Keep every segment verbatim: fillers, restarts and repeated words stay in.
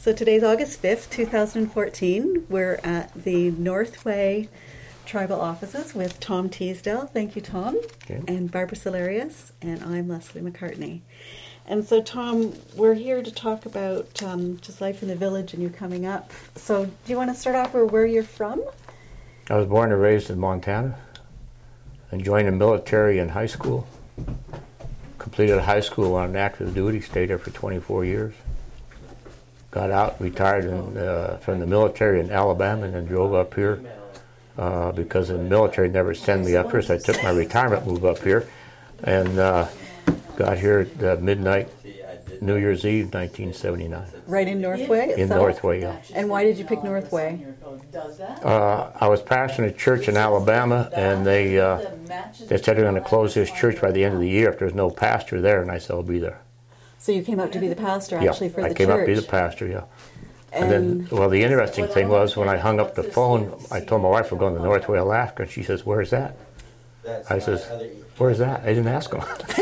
So today's August fifth, two thousand fourteen. We're at the Northway Tribal Offices with Tom Teasdale. Thank you, Tom. Okay. And Barbara Salarius. And I'm Leslie McCartney. And so, Tom, we're here to talk about um, just life in the village and you coming up. So do you want to start off with where you're from? I was born and raised in Montana and joined the military in high school. Completed high school on active duty, stayed there for twenty-four years. Got out, retired in, uh, from the military in Alabama and then drove up here uh, because the military never sent me up here, so I took my retirement move up here and uh, got here at uh, midnight, New Year's Eve, nineteen seventy-nine. Right in Northway In itself? Northway, yeah. And why did you pick Northway? Uh, I was pastoring a church in Alabama, and they uh, they said they're going to close this church by the end of the year if there's no pastor there, and I said I'll be there. So you came up to be the pastor, Yeah, actually, for I the came church. up to be the pastor, yeah. And, And, then, well, the interesting thing was when I hung up the phone, I told my wife we're going to Northway, Alaska, and she says, "Where's that?" I says, "Where's that?" I didn't ask them.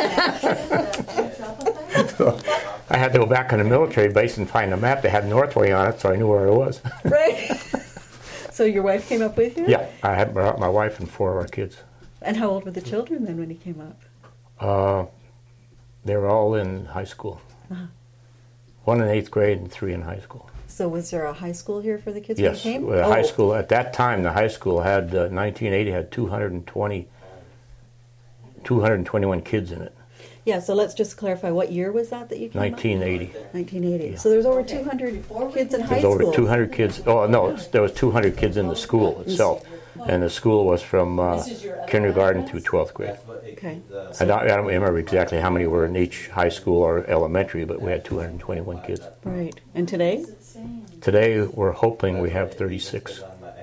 So I had to go back on the military base and find a map that had Northway on it, so I knew where it was. right. So your wife came up with you? Yeah, I had brought my wife and four of our kids. And how old were the children then when you came up? Uh, they were all in high school. Uh-huh. One in eighth grade and three in high school. So was there a high school here for the kids Yes, when you came? well, oh. high school at that time. The high school had uh, nineteen eighty had two hundred twenty, two hundred twenty-one kids in it. Yeah. So let's just clarify. What year was that that you came nineteen eighty. up? nineteen eighty. Yeah. So there's over two hundred kids in high There's school. over two hundred kids. Oh no, there was two hundred kids in the school itself, and the school was from uh, kindergarten through twelfth grade. Okay. I don't, I don't remember exactly how many were in each high school or elementary, but we had two hundred twenty-one kids. Right. And today? Today we're hoping we have thirty-six.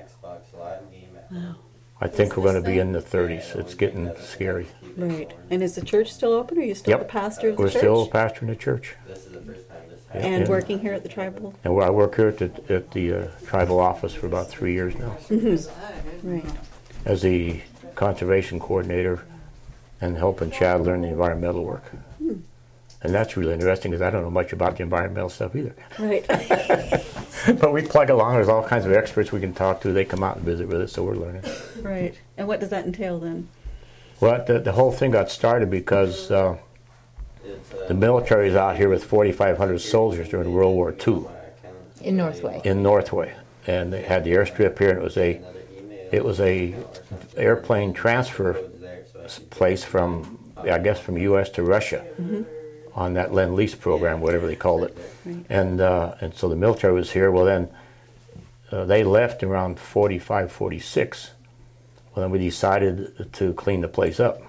Wow. I think we're going to be in the thirties. It's getting scary. Right. And is the church still open? Or are you still Yep. the pastor of the We're church? still pastoring the church. And And- working here at the tribal? And I work here at the, at the uh, tribal office for about three years now Right. as the conservation coordinator and helping Chad learn the environmental work. Hmm. And that's really interesting because I don't know much about the environmental stuff either. Right. But we plug along. There's all kinds of experts we can talk to. They come out and visit with us, so we're learning. Right. And what does that entail then? Well, the, the whole thing got started because uh, the military is out here with forty-five hundred soldiers during World War Two In Northway. in Northway, and they had the airstrip here, and it was a it was a airplane transfer place from I guess from U S to Russia Mm-hmm. on that Lend-Lease program, whatever they called it, Right. and uh, and so the military was here. Well, then uh, they left around forty-five, forty-six. Well, then we decided to clean the place up.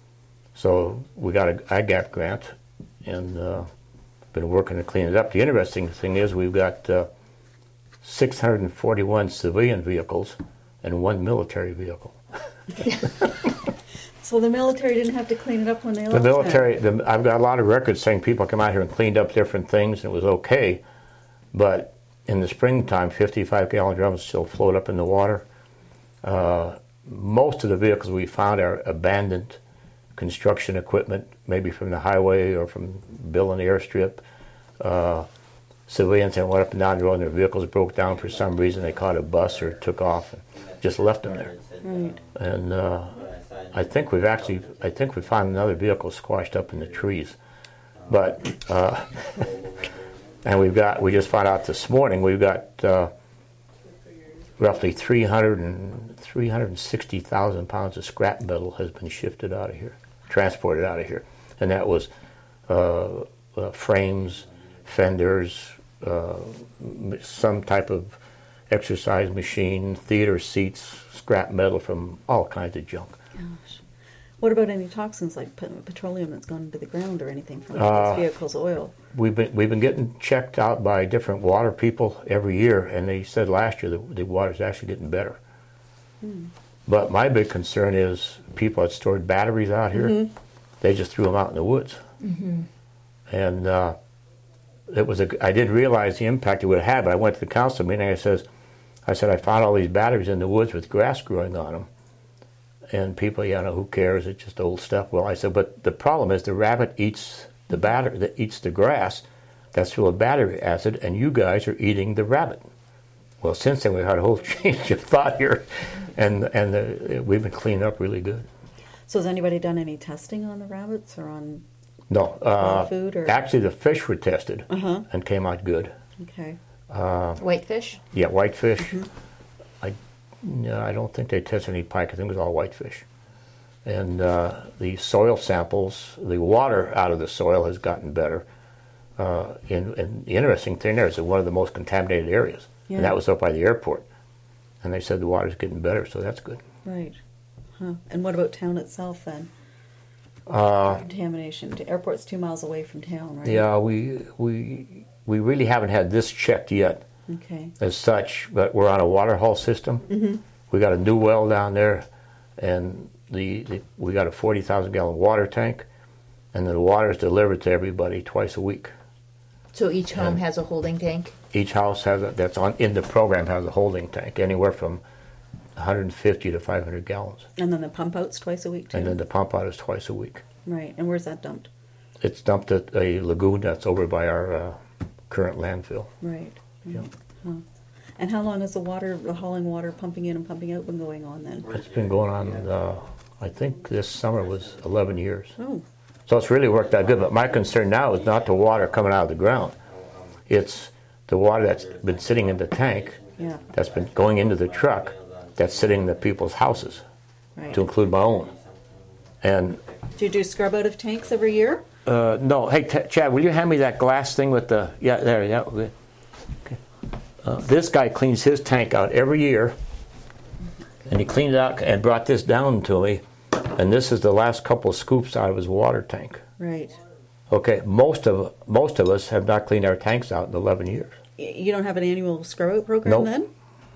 So we got a I GAP grant and uh, been working to clean it up. The interesting thing is we've got uh, six hundred forty-one civilian vehicles and one military vehicle. So the military didn't have to clean it up when they left? The then? military, the, I've got a lot of records saying people come out here and cleaned up different things and it was okay, but in the springtime, fifty-five gallon drums still float up in the water. Uh, most of the vehicles we found are abandoned construction equipment, maybe from the highway or from building the airstrip. Uh, civilians that went up and down the road and their vehicles broke down for some reason. They caught a bus or took off and just left them there. Right. And uh, I think we've actually, I think we found another vehicle squashed up in the trees. But, uh, and we've got, we just found out this morning, we've got uh, roughly three hundred and three hundred sixty thousand pounds of scrap metal has been shifted out of here, transported out of here. And that was uh, uh, frames, fenders, uh, m- some type of exercise machine, theater seats, scrap metal from all kinds of junk. Gosh. What about any toxins like pe- petroleum that's gone into the ground or anything from Uh, those vehicles, oil? We've been we've been getting checked out by different water people every year, and they said last year that the water's actually getting better. Hmm. But my big concern is people that stored batteries out here, Mm-hmm. they just threw them out in the woods. Mm-hmm. And uh, it was a, I didn't realize the impact it would have. But I went to the council meeting. And I says, I said I found all these batteries in the woods with grass growing on them. And people, you know, who cares? It's just old stuff. Well, I said, but the problem is the rabbit eats the batter, that eats the grass. that's full of battery acid, and you guys are eating the rabbit. Well, since then we've had a whole change of thought here, and and the, we've been cleaning up really good. So has anybody done any testing on the rabbits or on No, uh, food? Or? Actually, the fish were tested Uh-huh. and came out good. Okay. Uh, Whitefish? Yeah, whitefish. Mm-hmm. I, no, I don't think they tested any pike. I think it was all whitefish. And uh, the soil samples, the water out of the soil has gotten better. Uh, and, and the interesting thing there is that one of the most contaminated areas, Yeah. and that was up by the airport. And they said the water's getting better, so that's good. Right. Huh. And what about town itself then? Uh, Contamination. The airport's two miles away from town, right? yeah, we we we really haven't had this checked yet Okay. as such, but we're on a water hull system. Mm-hmm. We got a new well down there, and the, the we got a forty thousand gallon water tank, and the water is delivered to everybody twice a week. So each home And- has a holding tank? Each house has a, that's on in the program has a holding tank, anywhere from one hundred fifty to five hundred gallons, And then the pump outs twice a week too? and then the pump out is twice a week. Right. And where's that dumped? It's dumped at a lagoon that's over by our uh, current landfill. Right. Yeah. Huh. And how long has the water, the hauling water, pumping in and pumping out been going on then? It's been going on, uh, I think this summer was eleven years. Oh, So it's really worked out good. But my concern now is not the water coming out of the ground. It's the water that's been sitting in the tank, yeah. that's been going into the truck, that's sitting in the people's houses, Right. to include my own. And, Do you do scrub out of tanks every year? uh, no, hey, T- Chad, will you hand me that glass thing with the, yeah, there, yeah. Okay. Uh, this guy cleans his tank out every year, and he cleaned it out and brought this down to me, and this is the last couple of scoops out of his water tank. Right. Okay, most of most of us have not cleaned our tanks out in eleven years. Y- You don't have an annual scrub out program Nope. then?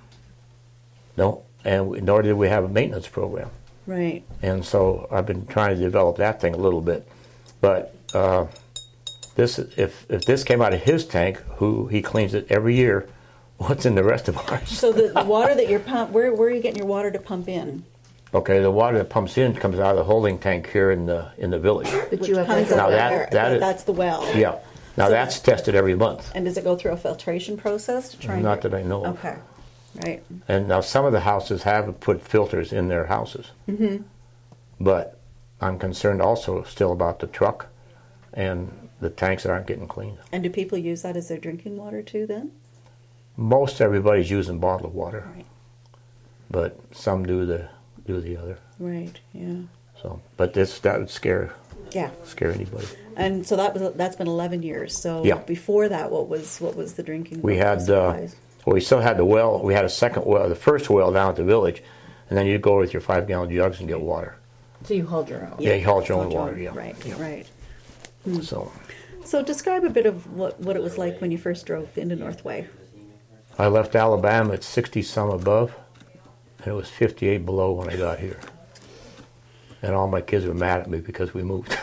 No, and we, nor did we have a maintenance program. Right. And so I've been trying to develop that thing a little bit. But uh, this, if if this came out of his tank, who he cleans it every year, what's in the rest of ours? So the, the water that you're pump, where where are you getting your water to pump in? Okay, the water that pumps in comes out of the holding tank here in the in the village. But Which you have comes like Now out a, that- there, that but is- that's the well. Yeah. Now So- that's tested every month. And does it go through a filtration process to try and Not get- that I know of. Okay. Right. And now some of the houses have put filters in their houses. Mm-hmm. But I'm concerned also still about the truck and the tanks that aren't getting cleaned. And do people use that as their drinking water too then? Most everybody's using bottled water, Right. but some do the do the other. Right. Yeah. So, but this that would scare Yeah. scare anybody. And so that was that's been eleven years. So Yeah. before that, what was what was the drinking? We water had uh, supplies? well, we still had the well. We had a second well, the first well down at the village, and then you go with your five gallon jugs and get water. so you hold your own. Yeah, you hauled your own Hold water. Yeah, Right. yeah. Right. So So describe a bit of what what it was like when you first drove into Northway. I left Alabama at sixty some above, and it was fifty-eight below when I got here. And all my kids were mad at me because we moved.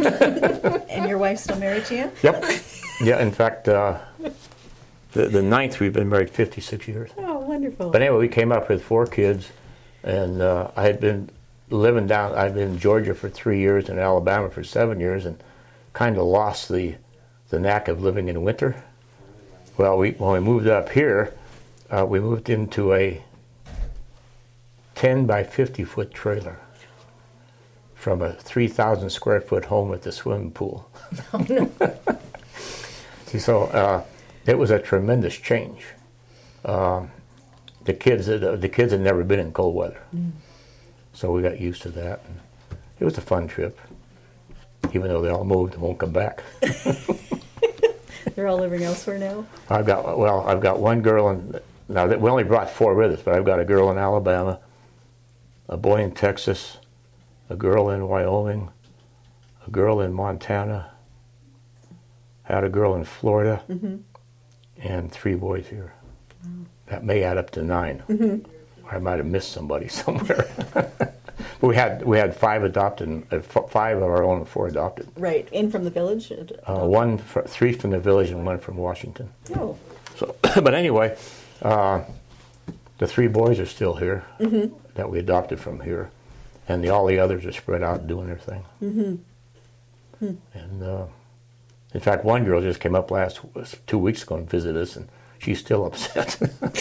And your wife's still married to you? Yep. Yeah, in fact, uh, the, the ninth, we've been married fifty-six years. Oh, wonderful. But anyway, we came up with four kids, and uh, I had been living down, I'd been in Georgia for three years and Alabama for seven years, and kind of lost the, the knack of living in winter. Well, we, when we moved up here, uh, we moved into a ten by fifty foot trailer from a three thousand square foot home with a swimming pool. Oh, no. So uh, it was a tremendous change. Um, the kids, had- the kids had never been in cold weather, Mm. so we got used to that. And it was a fun trip, even though they all moved and won't come back. They're all living elsewhere now? I've got well, I've got one girl in. Now that we only brought four with us, but I've got a girl in Alabama, a boy in Texas, a girl in Wyoming, a girl in Montana, had a girl in Florida, Mm-hmm. and three boys here. That may add up to nine. Mm-hmm. Or I might have missed somebody somewhere. But we had we had five adopted, and, uh, f- five of our own, and four adopted. Right. In from the village? Uh, one, fr- three from the village, and one from Washington. Oh. So, but anyway, uh, the three boys are still here Mm-hmm. that we adopted from here, and the, all the others are spread out doing their thing. Mm-hmm. And uh, In fact, one girl just came up last two weeks ago and visited us, and she's still upset.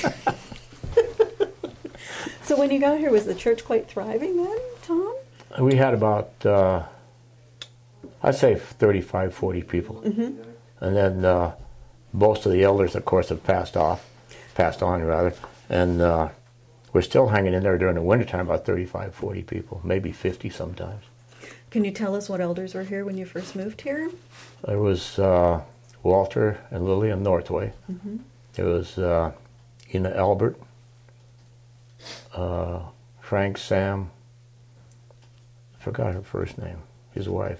So when you got here, was the church quite thriving then, Tom? We had about, uh, I'd say thirty-five, forty people. Mm-hmm. And then uh, most of the elders, of course, have passed off, passed on rather, and uh, we're still hanging in there during the wintertime, about thirty-five, forty people, maybe fifty sometimes. Can you tell us what elders were here when you first moved here? There was uh, Walter and Lillian Northway. Mm-hmm. There was uh, Ina Albert, uh, Frank, Sam, I forgot her first name, his wife,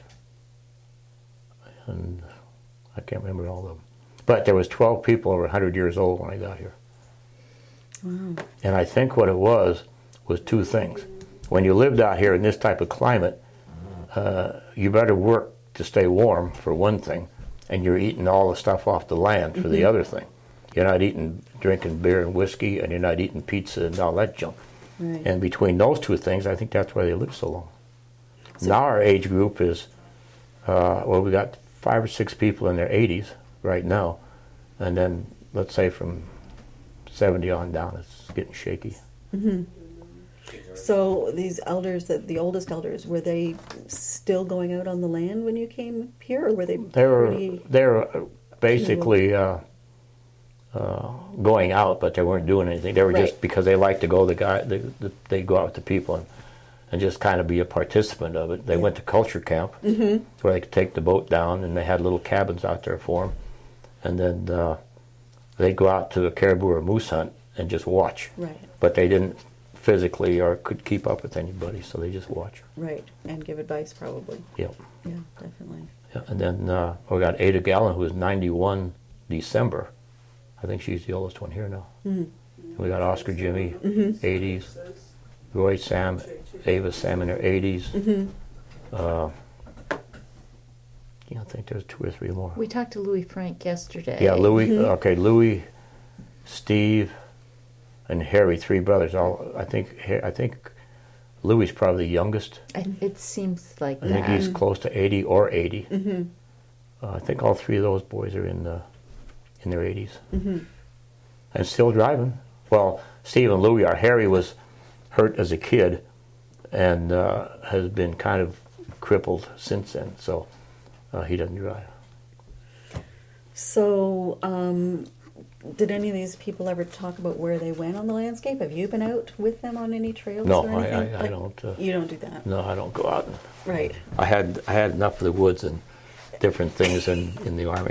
and I can't remember all of them. But there was twelve people over one hundred years old when I got here. Wow. And I think what it was was two things. When you lived out here in this type of climate, uh, you better work to stay warm, for one thing, and you're eating all the stuff off the land for mm-hmm. the other thing. You're not eating, drinking beer and whiskey, and you're not eating pizza and all that junk. Right. And between those two things, I think that's why they live so long. So now our age group is, uh, well, we got five or six people in their eighties right now, and then let's say from seventy on down, it's getting shaky. Mm-hmm. So these elders, that the oldest elders, were they still going out on the land when you came here, or were they? They were. Pretty, they were basically uh, uh, going out, but they weren't doing anything. They were right. just because they like to go. The guy, they the, they go out with the people and, and just kind of be a participant of it. They yeah. went to culture camp mm-hmm. where they could take the boat down, and they had little cabins out there for them, and then uh, they'd go out to a caribou or moose hunt and just watch. Right. But they didn't physically or could keep up with anybody, so they just watch. Right, and give advice probably. Yep. Yeah, definitely. Yeah, and then uh, we got Ada Gallen, who was ninety-one December. I think she's the oldest one here now. Mm-hmm. We got Oscar Jimmy, mm-hmm. eighties. Roy Sam, Ava Sam in her eighties. Mm-hmm. Uh, I think there's two or three more. We talked to Louis Frank yesterday. Yeah, Louis. Mm-hmm. Okay, Louis, Steve, and Harry, three brothers. All I think. I think Louis is probably the youngest. I, it seems like I that. think he's close to eighty or eighty. Mm-hmm. Uh, I think all three of those boys are in the in their eighties mm-hmm. and still driving. Well, Steve and Louis are. Harry was hurt as a kid and uh, has been kind of crippled since then, so uh, he doesn't drive. So, um, did any of these people ever talk about where they went on the landscape? Have you been out with them on any trails? No, or I, anything? I, I like, don't. Uh, you don't do that. No, I don't go out. And, right. I had I had enough of the woods and different things in, in the army.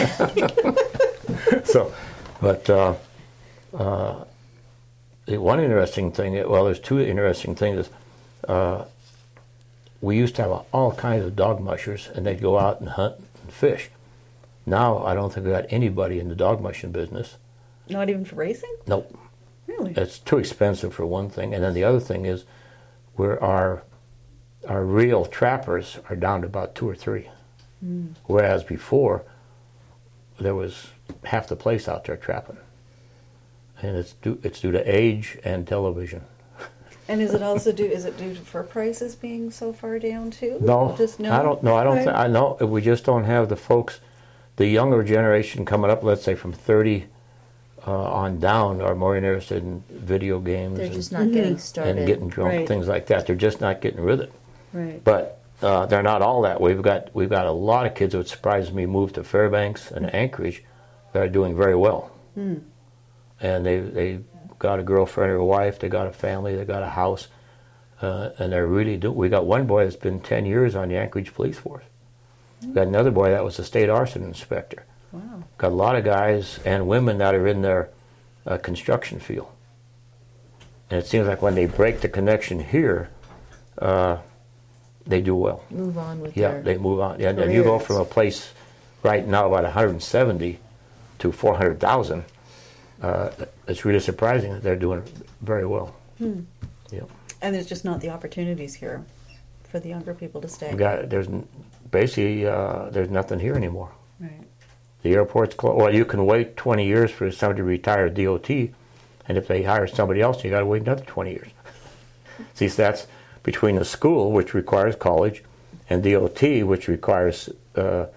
so, but uh, uh, the one interesting thing, well, there's two interesting things. Is, uh, we used to have all kinds of dog mushers, and they'd go out and hunt and fish. Now, I don't think we got anybody in the dog mushing business. Not even for racing? Nope. Really? It's too expensive for one thing, and then the other thing is, where our our real trappers are down to about two or three, mm. whereas before there was half the place out there trapping, and it's due it's due to age and television. And is it also due? Is it due to for prices being so far down too? No, just no. I don't. No, I don't. Right. Th- I know we just don't have the folks. The younger generation coming up, let's say from thirty uh, on down, are more interested in video games. They're and, just not mm-hmm. getting started. and getting drunk, right. things like that. They're just not getting with it. Right. But uh, they're not all that way. We've got we've got a lot of kids that surprised me moved to Fairbanks and Anchorage that are doing very well. Mm. And they they got a girlfriend or a wife. They got a family. They got a house, uh, and they're really do. We got one boy that's been ten years on the Anchorage Police Force. We got another boy that was a state arson inspector. Wow. Got a lot of guys and women that are in their uh, construction field. And it seems like when they break the connection here, uh, they do well. Move on with yeah, their they move on. Yeah, and you go from a place right now about one hundred seventy to four hundred thousand. Uh, it's really surprising that they're doing very well. Hmm. Yeah. And there's just not the opportunities here for the younger people to stay. We got, there's basically uh, there's nothing here anymore. Right. The airport's closed. Well, you can wait twenty years for somebody to retire D O T, and if they hire somebody else, you got to wait another twenty years. See, so that's between the school, which requires college, and D O T, which requires uh,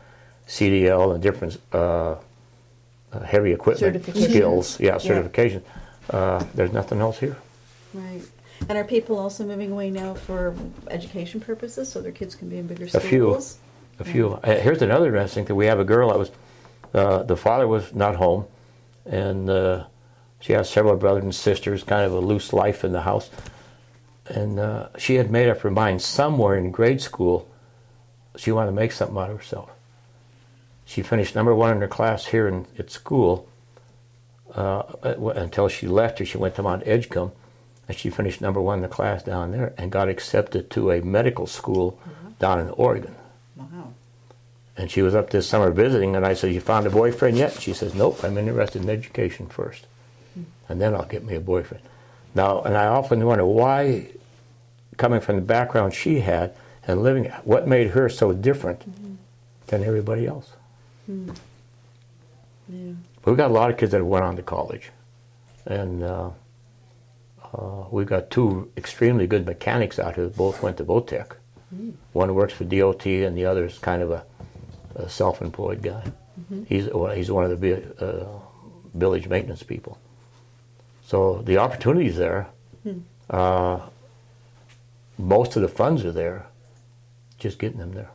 C D L and different uh, uh, heavy equipment skills. Yeah, certification. Yeah. Uh, there's nothing else here. Right. And are people also moving away now for education purposes, so their kids can be in bigger schools? A few. A few. Yeah. Uh, here's another interesting thing. We have a girl that was, uh, the father was not home, and uh, she has several brothers and sisters, kind of a loose life in the house. And uh, she had made up her mind somewhere in grade school she wanted to make something out of herself. She finished number one in her class here in, at school uh, until she left her. She went to Mount Edgecombe, and she finished number one in the class down there and got accepted to a medical school mm-hmm. down in Oregon. Wow. And she was up this summer visiting, and I said, you found a boyfriend yet? She says, nope, I'm interested in education first, mm-hmm. and then I'll get me a boyfriend. Now, and I often wonder why, coming from the background she had and living, what made her so different mm-hmm. than everybody else? Mm. Yeah. We've got a lot of kids that have went on to college, and uh, uh, we've got two extremely good mechanics out here that both went to Votech. Mm. One works for D O T, and the other is kind of a, a self-employed guy. Mm-hmm. He's well, he's one of the uh, village maintenance people. So the opportunity's there. Mm. Uh, most of the funds are there. Just getting them there.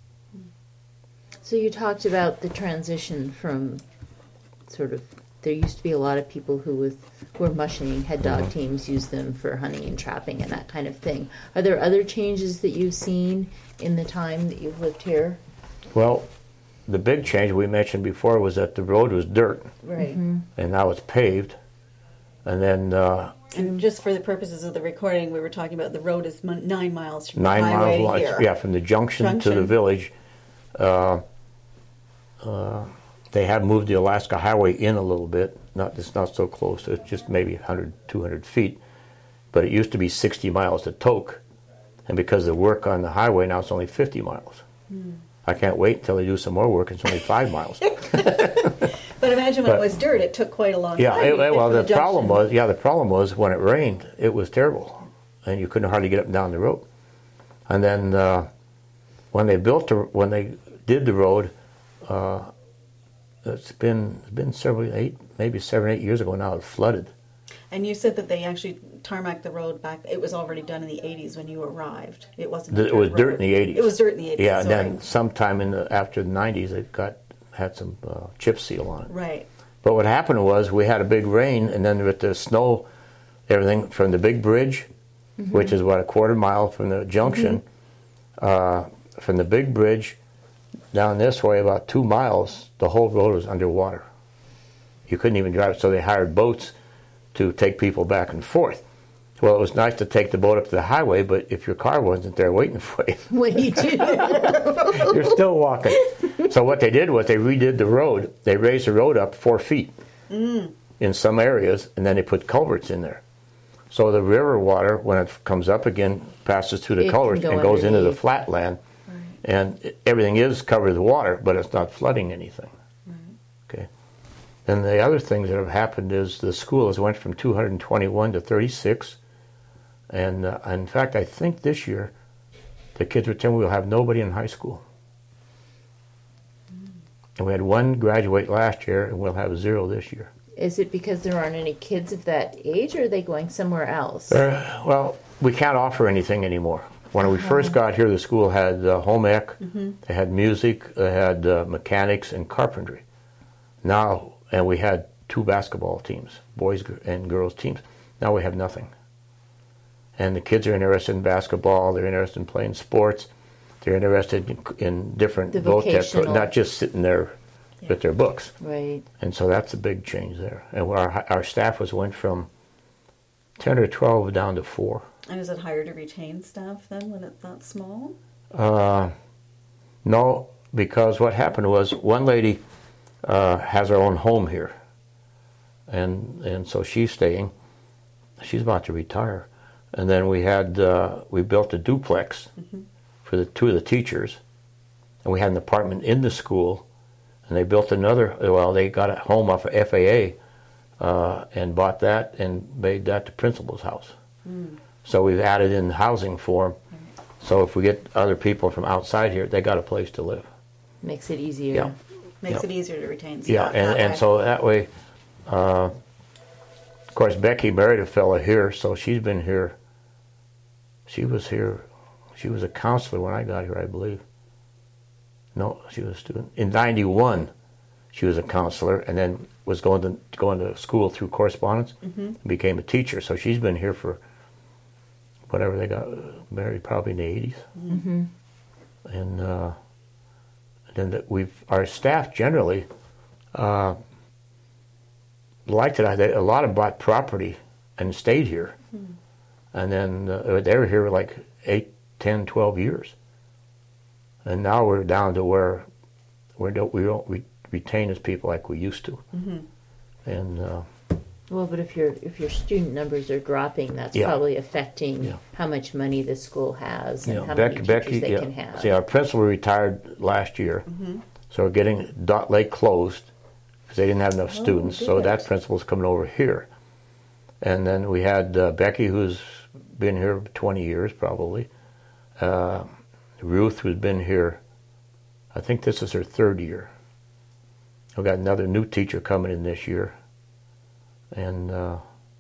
So you talked about the transition from sort of, there used to be a lot of people who with, were mushing, had dog mm-hmm. teams, used them for hunting and trapping and that kind of thing. Are there other changes that you've seen in the time that you've lived here? Well, the big change we mentioned before was that the road was dirt. Right. Mm-hmm. And now it's paved. And then... Uh, and just for the purposes of the recording, we were talking about the road is nine miles from nine the highway miles long. here. Yeah, from the junction, junction. to the village. Uh, uh, they have moved the Alaska Highway in a little bit. Not It's not so close. It's just maybe one hundred, two hundred feet. But it used to be sixty miles to Tok. And because of the work on the highway, now it's only fifty miles. Mm. I can't wait until they do some more work. It's only five miles. But imagine when but, it was dirt, it took quite a long yeah, time. Yeah, well, the, the problem was, yeah, the problem was when it rained, it was terrible, and you couldn't hardly get up and down the road. And then uh, when they built, the, when they did the road, uh, it's been it's been several eight, maybe seven, eight years ago now. It flooded. And you said that they actually tarmacked the road back. It was already done in the eighties when you arrived. It wasn't. The, it was road. dirt in the eighties. It was dirt in the eighties. Yeah, sorry. And then sometime in the after the nineties, it got had some uh, chip seal on it. Right. But what happened was we had a big rain, and then with the snow, everything from the big bridge, mm-hmm. which is what a quarter mile from the junction, mm-hmm. uh, from the big bridge down this way about two miles, the whole road was underwater. You couldn't even drive, so they hired boats to take people back and forth. Well, it was nice to take the boat up to the highway, but if your car wasn't there waiting for you, what do you do? You're still walking. So what they did was they redid the road. They raised the road up four feet mm. in some areas, and then they put culverts in there. So the river water, when it comes up again, passes through the it culverts go and goes underneath. into the flat land. Right. And everything is covered with water, but it's not flooding anything. Right. Okay. And the other things that have happened is the school has went from two hundred twenty-one to thirty-six. And uh, in fact, I think this year, the kids were telling me we'll have nobody in high school. Mm. And we had one graduate last year, and we'll have zero this year. Is it because there aren't any kids of that age, or are they going somewhere else? Uh, well, we can't offer anything anymore. When we first got here, the school had uh, home ec, mm-hmm. they had music, they had uh, mechanics, and carpentry. Now, and we had two basketball teams, boys and girls teams. Now we have nothing. And the kids are interested in basketball. They're interested in playing sports. They're interested in, in different vocational, not just sitting there yeah. with their books. Right. And so that's a big change there. And our our staff was went from ten or twelve down to four. And is it harder to retain staff then when it's that small? Uh, no, because what happened was one lady uh, has her own home here, and and so she's staying. She's about to retire. And then we had uh, we built a duplex mm-hmm. for the two of the teachers, and we had an apartment in the school, and they built another. Well, they got a home off of F A A, uh, and bought that and made that the principal's house. Mm. So we've added in housing for them. Mm. So if we get other people from outside here, they got a place to live. Makes it easier. Yeah. Makes Yeah. it easier to retain staff. Yeah, and, that and way. so that way, uh, of course, Becky married a fellow here, so she's been here. She was here. She was a counselor when I got here, I believe. No, she was a student. In ninety-one, she was a counselor, and then was going to going to school through correspondence. Mm-hmm. Became a teacher, so she's been here for whatever they got married, probably in the eighties. Mm-hmm. And uh, then the, we've our staff generally uh, liked it. They, a lot of bought property and stayed here, Hmm. and then uh, they were here like eight, ten, twelve years. And now we're down to where we don't we don't re- retain as people like we used to. Mm-hmm. And uh, Well, but if your if your student numbers are dropping, that's Yeah. probably affecting Yeah. how much money the school has and you know, how Becky, many teachers Becky, they yeah. can have. See, our principal retired last year, Mm-hmm. so we're getting Dot Lake closed because they didn't have enough Oh, students. So good. that principal's coming over here, and then we had uh, Becky, who's been here twenty years probably. Uh, Ruth, who's been here, I think this is her third year. We've got another new teacher coming in this year, and. Uh,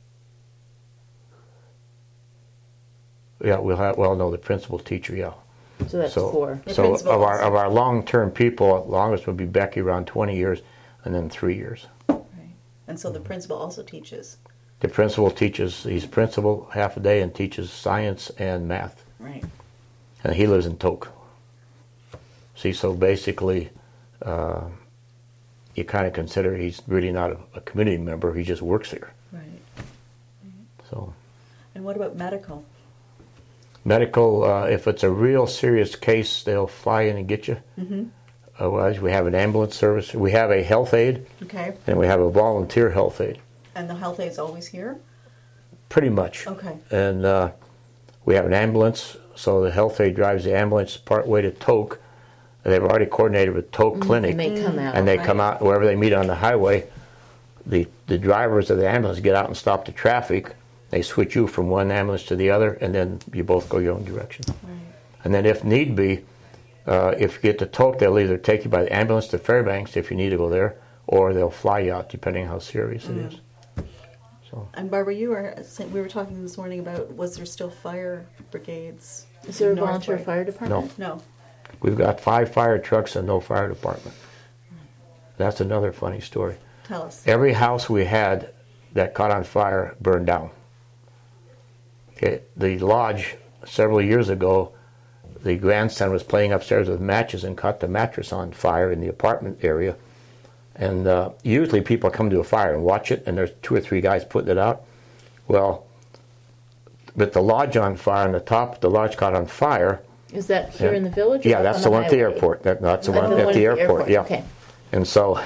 Yeah, we'll have. Well, no, the principal teacher. Yeah. So that's so, four. The So principal of our also. of our long term people, longest would be Becky, around twenty years, and then three years. Right. And so the principal also teaches. The principal teaches. He's principal half a day and teaches science and math, Right. and he lives in Tok. See, so basically, uh, you kind of consider he's really not a, a community member. He just works here. Right. So. And what about medical? Medical, uh, if it's a real serious case, they'll fly in and get you. Mm-hmm. Otherwise, we have an ambulance service. We have a health aide, Okay. and we have a volunteer health aide, And the health aide is always here? pretty much. Okay. And uh, we have an ambulance, so the health aide drives the ambulance part way to Tok. And they've already coordinated with Tok Clinic, And they come out. and they right. come out wherever they meet on the highway. The the drivers of the ambulance get out and stop the traffic. They switch you from one ambulance to the other, and then you both go your own direction. Right. And then if need be, uh, if you get to Tok, they'll either take you by the ambulance to Fairbanks if you need to go there, or they'll fly you out depending on how serious it Mm. is. So And Barbara, you were we were talking this morning about was there still fire brigades? Is there a in North volunteer White? fire department? No. we've got five fire trucks and no fire department. That's another funny story. Tell us. Every house we had that caught on fire burned down. Okay, the lodge, several years ago, the grandson was playing upstairs with matches and caught the mattress on fire in the apartment area. And uh, usually people come to a fire and watch it, and there's two or three guys putting it out. Well, with the lodge on fire, on the top, the lodge caught on fire. Is that here Yeah. in the village? or Yeah, up that's on the one at the highway? airport. That, that's the Oh, one at the airport. Yeah. Okay. And so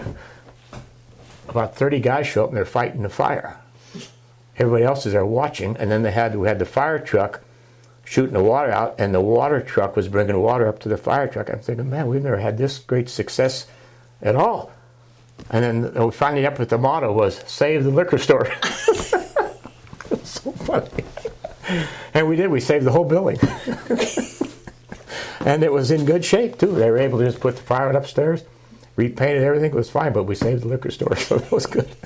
about thirty guys show up and they're fighting the fire. Everybody else is there watching, and then they had we had the fire truck shooting the water out, and the water truck was bringing water up to the fire truck. I'm thinking, man, we've never had this great success at all. And then we finally up with the motto was "Save the liquor store." So funny. And we did. We saved the whole building. And it was in good shape, too. They were able to just put the fire upstairs, repainted everything. It was fine, but we saved the liquor store, so that was good.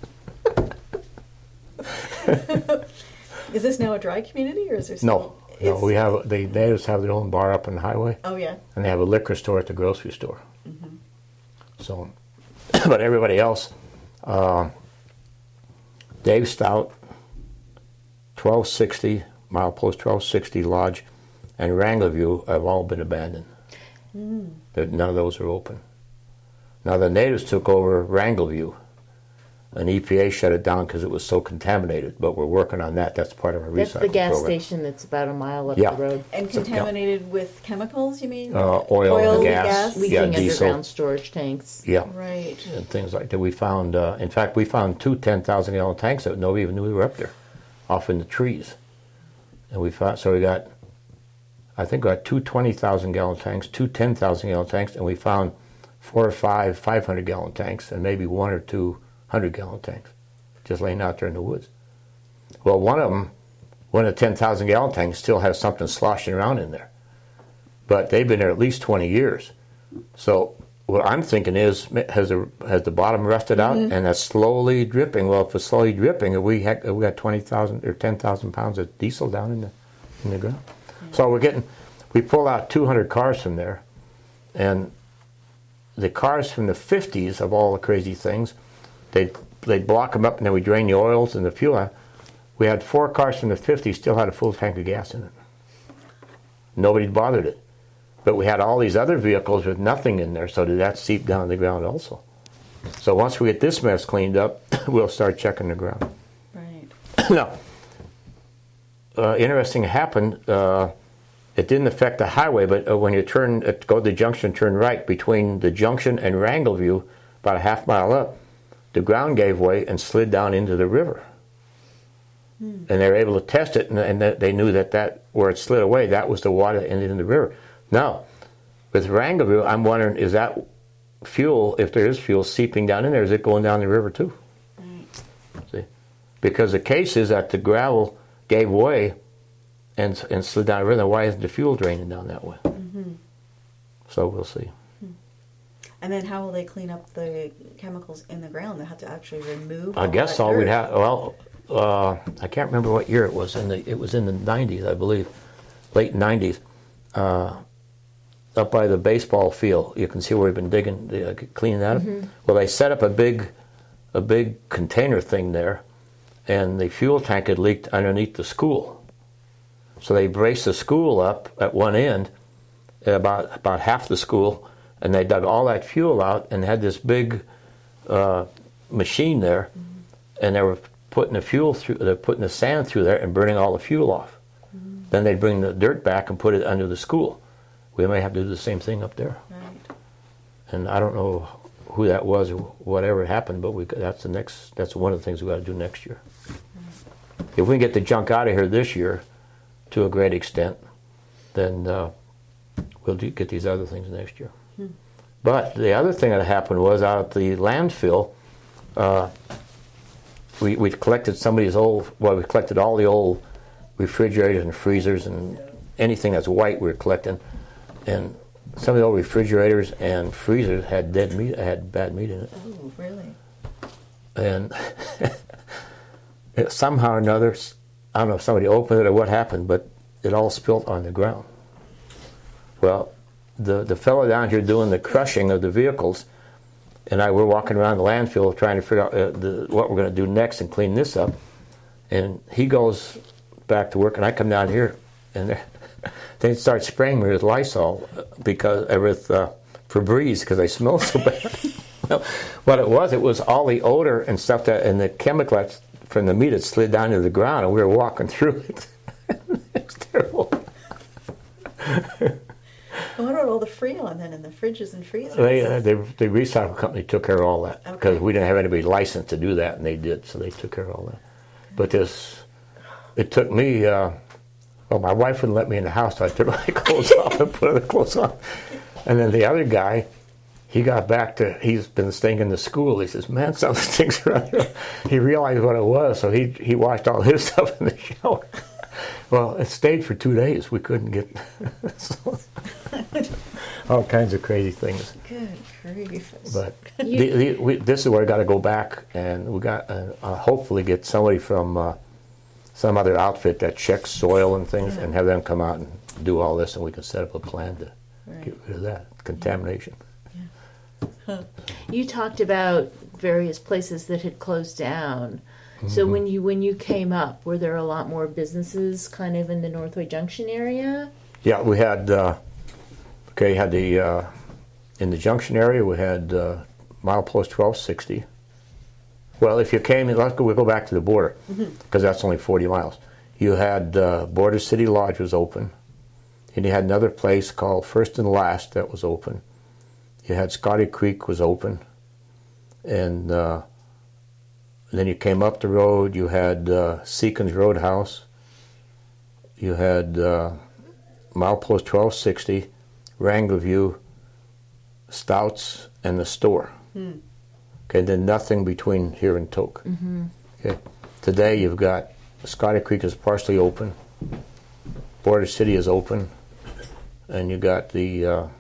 Is this now a dry community or is there still No, no, It's- we have, the natives have their own bar up on the highway, Oh yeah. and they have a liquor store at the grocery store. So, but everybody else, uh, Dave Stout, twelve sixty, milepost twelve sixty Lodge, and Wrangler View have all been abandoned. Mm. There- None of those are open. Now the natives took over Wrangler View, and E P A shut it down because it was so contaminated. But we're working on that. That's part of our That's recycling the gas program. station that's about a mile up Yeah. the road. And contaminated with chemicals, you mean? Uh, oil and gas. gas? Leaking Yeah, diesel. underground storage tanks. Yeah, Right. and things like that. We found, uh, in fact, we found two ten thousand gallon tanks that nobody even knew we were up there, off in the trees. And we found, so we got, I think we got two twenty thousand gallon tanks, two ten thousand gallon tanks, and we found four or five five hundred gallon tanks, and maybe one or two one hundred gallon tanks, just laying out there in the woods. Well, one of them, one of the ten thousand gallon tanks still has something sloshing around in there. But they've been there at least twenty years. So what I'm thinking is, has the has the bottom rusted out, mm-hmm. and that's slowly dripping? Well, if it's slowly dripping, we had, we got twenty thousand or ten thousand pounds of diesel down in the in the ground. Mm-hmm. So we're getting, we pull out two hundred cars from there, and the cars from the fifties of all the crazy things, they they block them up, and then we drain the oils and the fuel out. We had four cars from the fifties still had a full tank of gas in it. Nobody bothered it. But we had all these other vehicles with nothing in there, so did that seep down to the ground also? So once we get this mess cleaned up, we'll start checking the ground. Right. Now, uh, interesting happened. Uh, it didn't affect the highway, but uh, when you turn, uh, go to the junction, turn right, between the junction and Wrangleview, about a half mile up, the ground gave way and slid down into the river. Hmm. And they were able to test it, and, and they knew that, that where it slid away, that was the water that ended in the river. Now, with Wrangleview, I'm wondering, is that fuel, if there is fuel, seeping down in there? Is it going down the river too? Right. See? Because the case is that the gravel gave way and and slid down the river. Why isn't the fuel draining down that way? Mm-hmm. So we'll see. And then how will they clean up the chemicals in the ground? They have to actually remove I all guess that all dirt. we'd have, well, uh, I can't remember what year it was. In the, it was in the nineties, I believe, late nineties. Uh, up by the baseball field, you can see where we've been digging, uh, cleaning that up. Mm-hmm. Well, they set up a big, a big container thing there, and the fuel tank had leaked underneath the school. So they braced the school up at one end, at about about half the school, and they dug all that fuel out and had this big uh, machine there, mm-hmm. and they were putting the fuel through, they're putting the sand through there and burning all the fuel off. Mm-hmm. Then they'd bring the dirt back and put it under the school. We may have to do the same thing up there. Right. And I don't know who that was or whatever happened, but we that's the next. That's one of the things we got to do next year. Right. If we can get the junk out of here this year, to a great extent, then uh, we'll do, get these other things next year. Hmm. But the other thing that happened was out at the landfill, uh, we we collected somebody's old. Well, we collected all the old refrigerators and freezers and anything that's white. We were collecting. And some of the old refrigerators and freezers had dead meat, had bad meat in it. Oh, really? And it, somehow or another, I don't know if somebody opened it or what happened, but it all spilled on the ground. Well, the the fellow down here doing the crushing of the vehicles, and I were walking around the landfill trying to figure out uh, the, what we're going to do next and clean this up. And he goes back to work, and I come down here, and there. They start spraying me with Lysol because uh, with uh, Febreze because they smell so bad. Well, what it was, it was all the odor and stuff that and the chemical from the meat that slid down to the ground, and we were walking through it. It's terrible. What about all the Freon then in the fridges and freezers? They, uh, they, the recycle company took care of all that because okay. we didn't have anybody licensed to do that, and they did, so they took care of all that. But this, it took me. Uh, Well, my wife wouldn't let me in the house, so I took my clothes off and put other clothes on. And then the other guy, he got back to, he's been staying in the school. He says, man, some of the things are under. He realized what it was, so he he washed all his stuff in the shower. Well, it stayed for two days. We couldn't get, so, all kinds of crazy things. Good grief. But the, the, we, this is where I got to go back, and we got uh, uh, hopefully get somebody from uh, some other outfit that checks soil and things, yeah. and have them come out and do all this, and we can set up a plan to right. get rid of that contamination. Yeah. Huh. You talked about various places that had closed down. Mm-hmm. So when you when you came up, were there a lot more businesses kind of in the Northway Junction area? Yeah, we had. Uh, okay, had the uh, in the Junction area we had uh, milepost twelve sixty. Well, if you came, let's go. We'll go back to the border because mm-hmm. that's only forty miles. You had uh, Border City Lodge was open, and you had another place called First and Last that was open. You had Scotty Creek was open, and uh, then you came up the road. You had uh, Seekins Roadhouse. You had uh, milepost twelve sixty, Wrangleview, Stouts, and the store. Mm. Okay, then nothing between here and Tok. Mm-hmm. Okay, today you've got Scotty Creek is partially open, Border City is open, and you got the uh,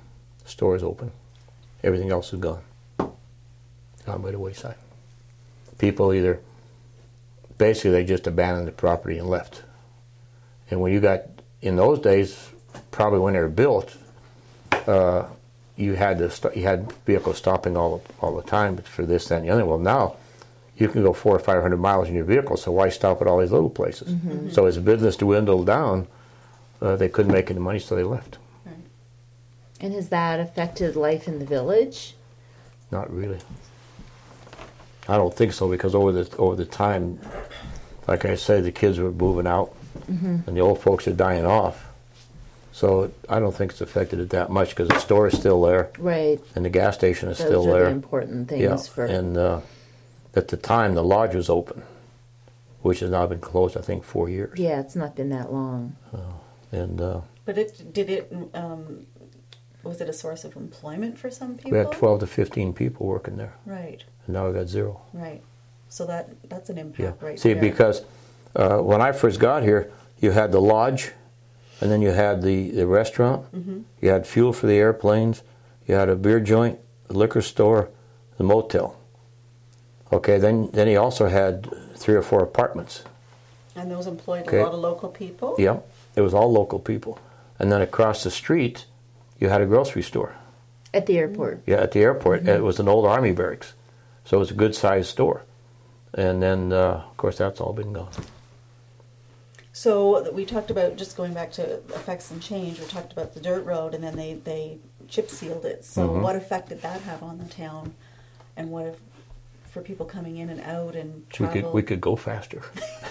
Stores open. Everything else is gone. Gone by the wayside. People either, basically they just abandoned the property and left. And when you got, in those days, probably when they were built, uh, you had to st- you had vehicles stopping all all the time for this, that, and the other. Well, now you can go four or five hundred miles in your vehicle, so why stop at all these little places? Mm-hmm. So as the business dwindled down, uh, they couldn't make any money, so they left. Right. And has that affected life in the village? Not really. I don't think so, because over the over the time, like I said, the kids were moving out, mm-hmm. and the old folks are dying off. So I don't think it's affected it that much, because the store is still there, right? And the gas station is Those still are there. The important things yeah. for. And uh, at the time, the lodge was open, which has now been closed, I think, four years. Yeah, it's not been that long. Uh, and uh, but it did it. Um, was it a source of employment for some people? We had twelve to fifteen people working there. Right. And now we got zero. Right. So that that's an impact, yeah. right See, there. because uh, when I first got here, you had the lodge, and then you had the, the restaurant, mm-hmm. you had fuel for the airplanes, you had a beer joint, a liquor store, the motel. Okay, then then he also had three or four apartments. And those employed okay. a lot of local people? Yeah, it was all local people. And then across the street, you had a grocery store. At the airport? Yeah, at the airport. Mm-hmm. It was an old Army barracks. So it was a good-sized store. And then, uh, of course, that's all been gone. So we talked about, just going back to effects and change, we talked about the dirt road, and then they, they chip sealed it. So mm-hmm. what effect did that have on the town? And what if, for people coming in and out and travel? We could, we could go faster.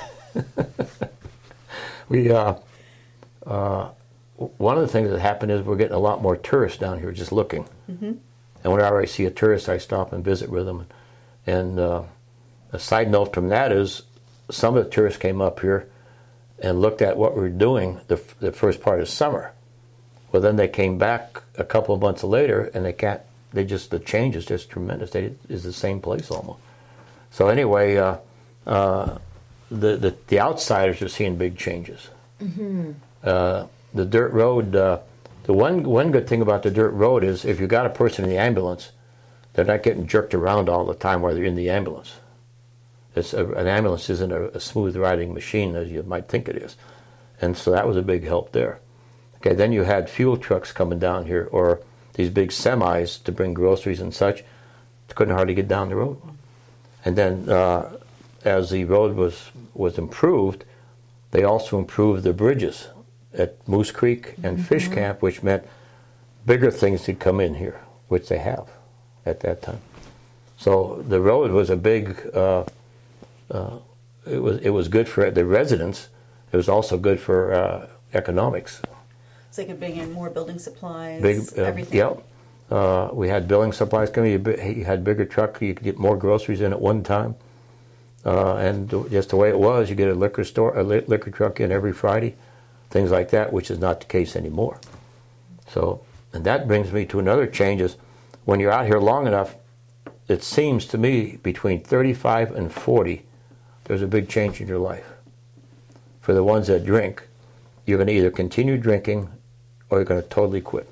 we, uh, uh, one of the things that happened is we're getting a lot more tourists down here just looking. Mm-hmm. And whenever I see a tourist, I stop and visit with them. And uh, a side note from that is some of the tourists came up here and looked at what we were doing the, the first part of summer. Well, then they came back a couple of months later, and they can't. They just the change is just tremendous. They, it's the same place almost. So anyway, uh, uh, the, the the outsiders are seeing big changes. Mm-hmm. Uh, the dirt road. Uh, the one one good thing about the dirt road is if you got a person in the ambulance, they're not getting jerked around all the time while they're in the ambulance. It's a, an ambulance isn't a, a smooth riding machine as you might think it is, and so that was a big help there. Okay, then you had fuel trucks coming down here, or these big semis to bring groceries and such. Couldn't hardly get down the road. And then uh, as the road was was improved, they also improved the bridges at Moose Creek and mm-hmm. Fish Camp, which meant bigger things could come in here, which they have at that time. So the road was a big. Uh, uh, it was it was good for the residents. It was also good for uh, economics. So they could bring in more building supplies, Big, uh, everything. Yeah. Uh, we had building supplies coming. You, you had bigger truck. You could get more groceries in at one time. Uh, and just the way it was, you get a liquor store, a li- liquor truck in every Friday, things like that, which is not the case anymore. So, and that brings me to another change is when you're out here long enough, it seems to me between thirty-five and forty, there's a big change in your life. For the ones that drink, you're going to either continue drinking or you're going to totally quit.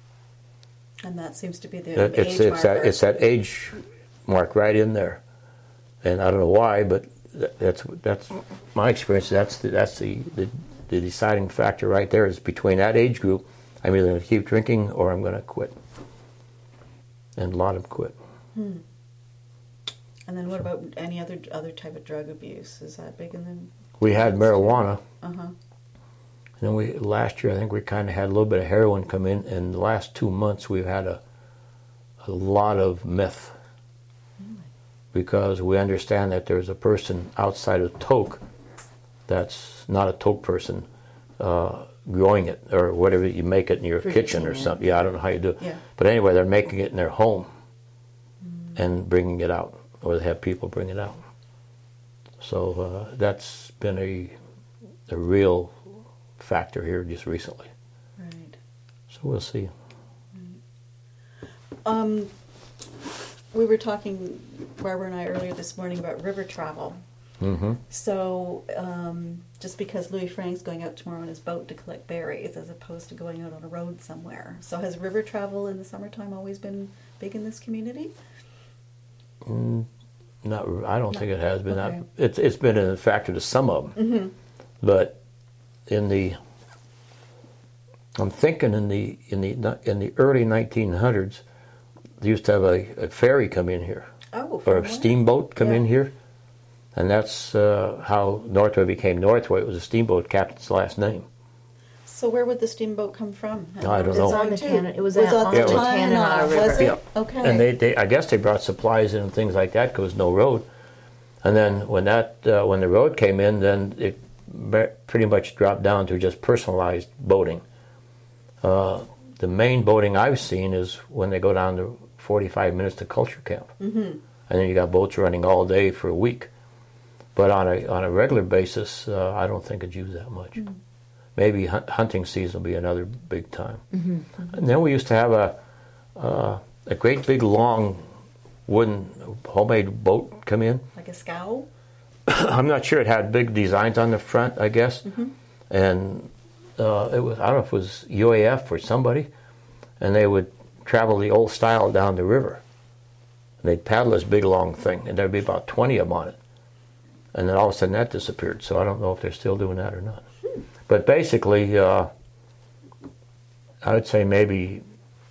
And that seems to be the It, it's, age it's, marker. that, it's that age mark right in there. And I don't know why, but that's that's my experience. That's the, that's the, the, the deciding factor right there is between that age group, I'm either going to keep drinking or I'm going to quit. And a lot of them quit. Hmm. And then what about any other other type of drug abuse? Is that big in them? We had marijuana. Uh-huh. And then we last year, I think we kind of had a little bit of heroin come in. And the last two months, we've had a a lot of meth. Really? Because we understand that there's a person outside of Tok that's not a Tok person uh, growing it or whatever you make it in your Producing kitchen or it. something. Yeah, I don't know how you do it. Yeah. But anyway, they're making it in their home mm. and bringing it out, or they have people bring it out. So uh, that's been a a real factor here just recently. Right. So we'll see. Right. Um, we were talking, Barbara and I, earlier this morning about river travel. Mm-hmm. So um, just because Louis Frank's going out tomorrow on his boat to collect berries as opposed to going out on a road somewhere. So has river travel in the summertime always been big in this community? Mm, not, I don't No. think it has been. Okay. That, it's it's been a factor to some of them, Mm-hmm. but in the I'm thinking in the in the in the early nineteen hundreds, they used to have a, a ferry come in here, Oh, or from a where? steamboat come in Yeah. here, and that's uh, how Northway became Northway. It was a steamboat captain's last name. So where would the steamboat come from? No, I don't It's know. On the too. Tanana- it was was at- on on the the Tanana Was River. it? Yeah. Okay. And they, they, I guess they brought supplies in and things like that because there was no road. And then when that, uh, when the road came in, then it be- pretty much dropped down to just personalized boating. Uh, the main boating I've seen is when they go down to forty-five minutes to Culture Camp, Mm-hmm. and then you got boats running all day for a week. But on a on a regular basis, uh, I don't think it's used that much. Mm. Maybe hun- hunting season will be another big time. Mm-hmm. And then we used to have a uh, a great big long wooden homemade boat come in. Like a scow? I'm not sure it had big designs on the front, I guess. Mm-hmm. And uh, it was I don't know if it was U A F or somebody, and they would travel the old style down the river. And they'd paddle this big long thing, and there'd be about twenty of them on it. And then all of a sudden that disappeared. So I don't know if they're still doing that or not. But basically, uh, I would say maybe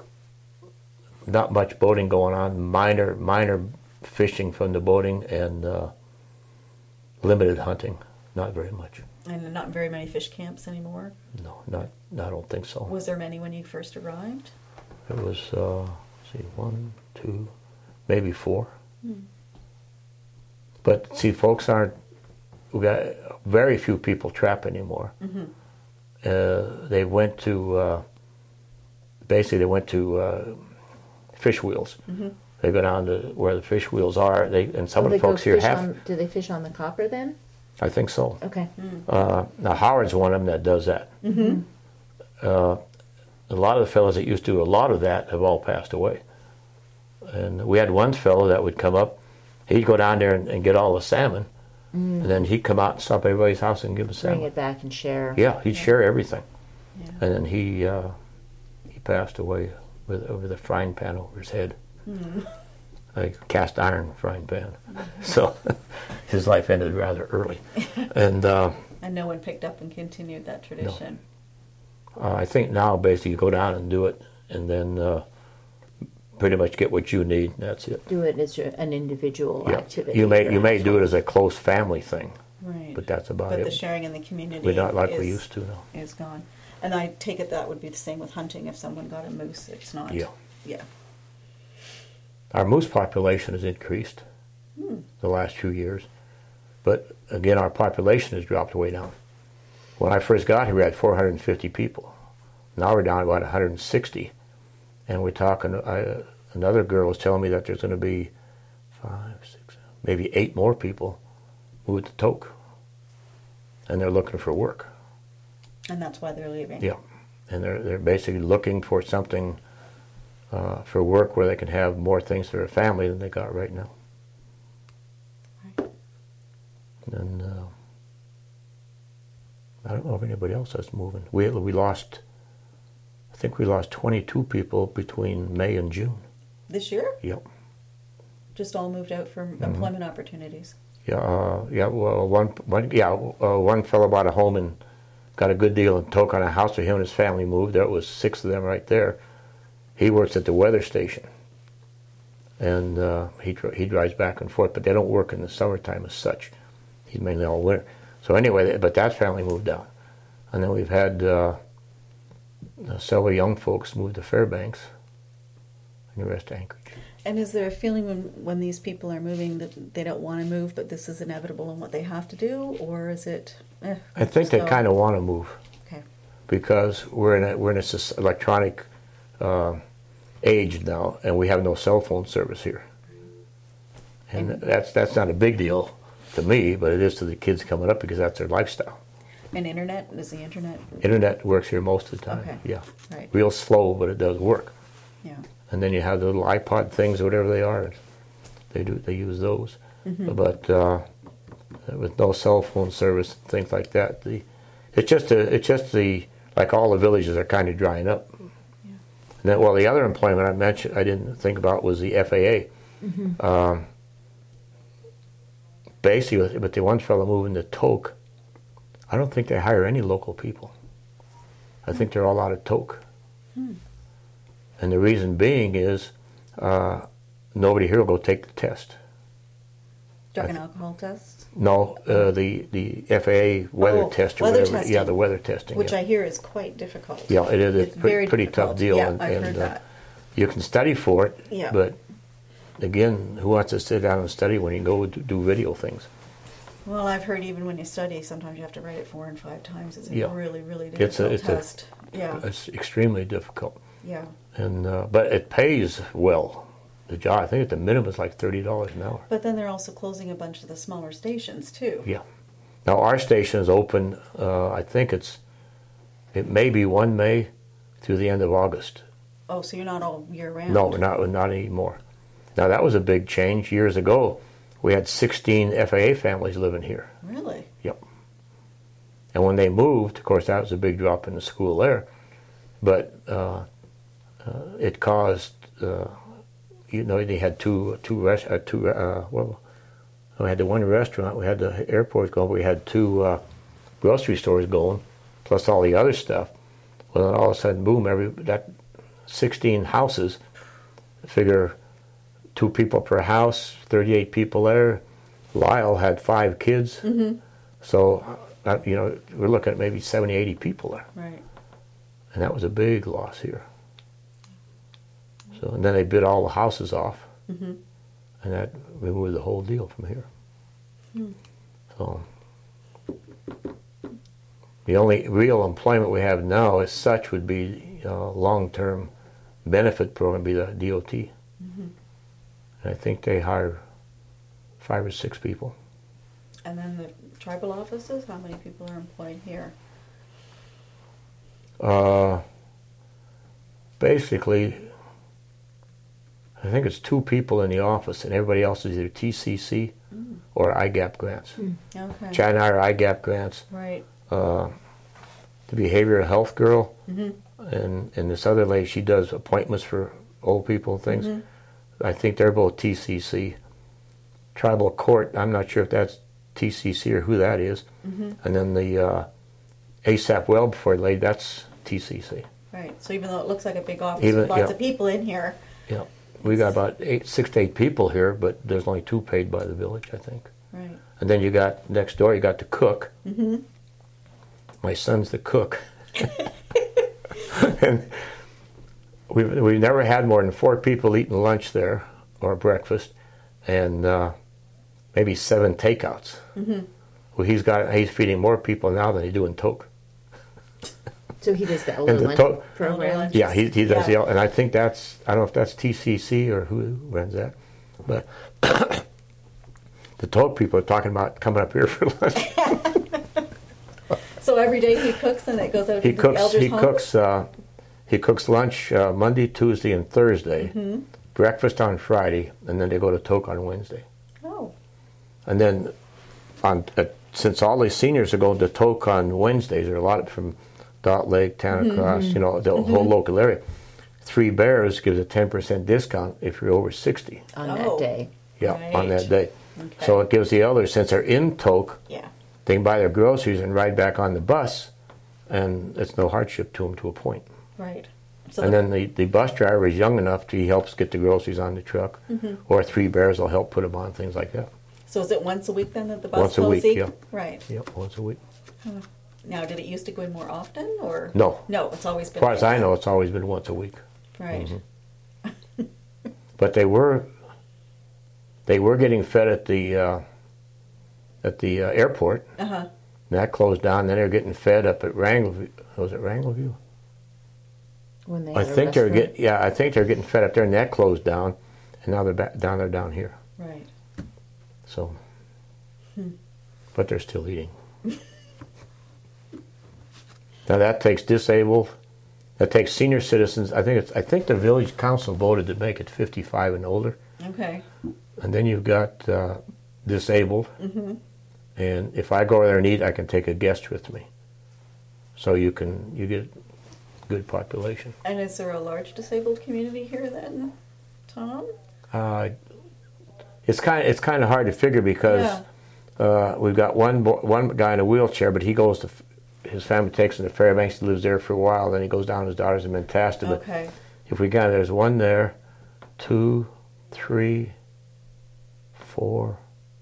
not much boating going on. Minor, minor fishing from the boating, and uh, limited hunting. Not very much. And not very many fish camps anymore. No, not. I don't think so. Was there many when you first arrived? It was uh, let's see, one, two, maybe four. Hmm. But see, folks aren't. We got very few people trap anymore. Mm-hmm. Uh, they went to uh, basically they went to uh, fish wheels. Mm-hmm. They go down to where the fish wheels are. They and some Oh, of the they go folks here fish have. on- do they fish on the copper then? I think so. Okay. Uh, now Howard's one of them that does that. Mm-hmm. Uh, a lot of the fellows that used to do a lot of that have all passed away. And we had one fellow that would come up. He'd go down there and, and get all the salmon, Mm. and then he'd come out and stop at everybody's house and give them Bring salmon. it back and share. Yeah, he'd Yeah. share everything. Yeah. And then he uh, he passed away with over the frying pan over his head, Mm. a cast iron frying pan. So his life ended rather early. And uh, And no one picked up and continued that tradition. uh, I think now basically you go down and do it, and then uh, pretty much get what you need. And that's it. Do it as your, an individual Yeah. activity. You may or you may do it household. as a close family thing, Right. but that's about But it. the sharing in the community We're not like is, we used to now. is gone. And I take it that would be the same with hunting if someone got a moose. It's not. Yeah. Yeah. Our moose population has increased Hmm. the last few years, but again, our population has dropped way down. When I first got here, we had four hundred fifty people. Now we're down to about one hundred sixty, and we're talking. I, another girl was telling me that there's going to be five, six, maybe eight more people moved to Tok, and they're looking for work. And that's why they're leaving. Yeah, and they're they're basically looking for something uh, for work where they can have more things for their family than they got right now. Right. And uh, I don't know if anybody else is moving. We we lost, I think we lost twenty-two people between May and June. This year? Yep. Just all moved out for Mm-hmm. employment opportunities. Yeah. Uh, yeah. Well, one one yeah uh, one fellow bought a home and got a good deal and took on a house for him and his family moved. There was six of them right there. He works at the weather station, and uh, he dri- he drives back and forth. But they don't work in the summertime as such. He's mainly all winter. So anyway, but that family moved down, and then we've had uh, several young folks move to Fairbanks, and the rest to Anchorage. And is there a feeling when, when these people are moving that they don't want to move, but this is inevitable and what they have to do, or is it? Eh, I think they kind of want to move Okay. because we're in a we're in this electronic uh, age now, and we have no cell phone service here, and And- that's that's not a big deal to me, but it is to the kids coming up because that's their lifestyle. And internet is the internet. Internet works here most of the time. Okay. Yeah, Right. real slow, but it does work. Yeah. And then you have the little iPod things, or whatever they are. They do they use those, Mm-hmm. but uh, with no cell phone service and things like that. The it's just a, it's just the like all the villages are kind of drying up. Yeah. And then, well, the other employment I mentioned I didn't think about was the F A A. Mm-hmm. Um, basically, but the one fellow moving to Tok, I don't think they hire any local people. I think they're all out of Tok. Hmm. And the reason being is uh, nobody here will go take the test. Drug and alcohol tests? No, uh, the the F A A weather oh, test or weather whatever. testing, Yeah, the weather testing. which yeah. I hear is quite difficult. Yeah, it is. It's, It's pretty, very pretty difficult. tough deal. Yeah, and, I've and, heard uh, that. You can study for it, Yeah. but again, who wants to sit down and study when you go do, do video things? Well, I've heard even when you study, sometimes you have to write it four and five times. It's a Yeah. really, really It's a- difficult it's a- test. yeah, It's extremely difficult, yeah. and uh, but it pays well. The job, I think, at the minimum is like thirty dollars an hour. But then they're also closing a bunch of the smaller stations too. Yeah. Now our station is open. Uh, I think it's it may be one May through the end of August. Oh, so you're not all year round? No, not not anymore. Now that was a big change. Years ago, we had sixteen F A A families living here. Really? Yep. And when they moved, of course, that was a big drop in the school there. But uh, uh, it caused, uh, you know, they had two two rest, uh, two uh, well, we had the one restaurant, we had the airport going, we had two uh, grocery stores going, plus all the other stuff. Well, then all of a sudden, boom! Every that sixteen houses, figure two people per house, thirty-eight people there. Lyle had five kids, Mm-hmm. so uh, you know we're looking at maybe seventy, eighty people there, Right. and that was a big loss here. So and then they bid all the houses off, Mm-hmm. and that removed the whole deal from here. Hmm. So the only real employment we have now, as such, would be uh, long-term benefit program, be the D O T. Mm-hmm. And I think they hire five or six people. And then the tribal offices, how many people are employed here? Uh, basically, I think it's two people in the office, and everybody else is either T C C Mm. or I GAP grants. Mm. Okay. Chad and I are I GAP grants. Right. Uh, the behavioral health girl, Mm-hmm. and, and this other lady, she does appointments for old people and things. Mhm. I think they're both T C C. Tribal court, I'm not sure if that's T C C or who that is. Mm-hmm. And then the uh, ASAP welfare lady, that's T C C. Right. So even though it looks like a big office Even- with lots yeah. of people in here, Yeah, we got about eight, six to eight people here, but there's only two paid by the village, I think. right. And then you got next door, you got the cook. Mm-hmm. My son's the cook, and we've we've never had more than four people eating lunch there or breakfast, and uh, maybe seven takeouts. Mm-hmm. Well, he's got he's feeding more people now than he do in Tok. So he does the And elder the lunch to- program. lunch. Yeah, he he does Yeah. the, and I think that's I don't know if that's T C C or who runs that, but the Tok people are talking about coming up here for lunch. So every day he cooks and it goes out He to the cooks. elders' He home? cooks. Uh, he cooks lunch uh, Monday, Tuesday, and Thursday. Mm-hmm. Breakfast on Friday, and then they go to Tok on Wednesday. Oh. And then, on uh, since all these seniors are going to Tok on Wednesdays, there are a lot from Dot Lake, Town Cross, you know, the whole local area. Three Bears gives a ten percent discount if you're over sixty. On Oh. that day. Yeah, on Right. that day. Okay. So it gives the elders, since they're in Tok, Yeah. they can buy their groceries and ride back on the bus, and it's no hardship to them to a point. Right. So And the- then the, the bus driver is young enough to, he helps get the groceries on the truck, Mm-hmm. or Three Bears will help put them on, things like that. So is it once a week then that the bus Once a goes week, eat? yeah. Right. Yep, once a week. Now, did it used to go in more often, or No. No, it's always As been. far as like I that. know, it's always been once a week. Right. Mm-hmm. But they were they were getting fed at the uh, at the uh, airport. Uh huh. And that closed down. Then they're getting fed up at Wrangleview. Was it Wrangleview? When they I had a think they're restaurant. get yeah. I think they're getting fed up there, and that closed down. And now they're back down there down here. Right. So, Hmm. but they're still eating. Now that takes disabled. That takes senior citizens. I think it's. I think the village council voted to make it fifty-five and older. Okay. And then you've got uh, disabled, Mm-hmm. And if I go there and eat, I can take a guest with me. So you can you get good population. And is there a large disabled community here then, Tom? Uh, it's kind of, it's kind of hard to figure because Yeah. uh, we've got one bo- one guy in a wheelchair, but he goes to his family takes him to Fairbanks. He lives there for a while. Then he goes down to his daughter's in Mentasta. But Okay. if we got there's one there, two, three, four.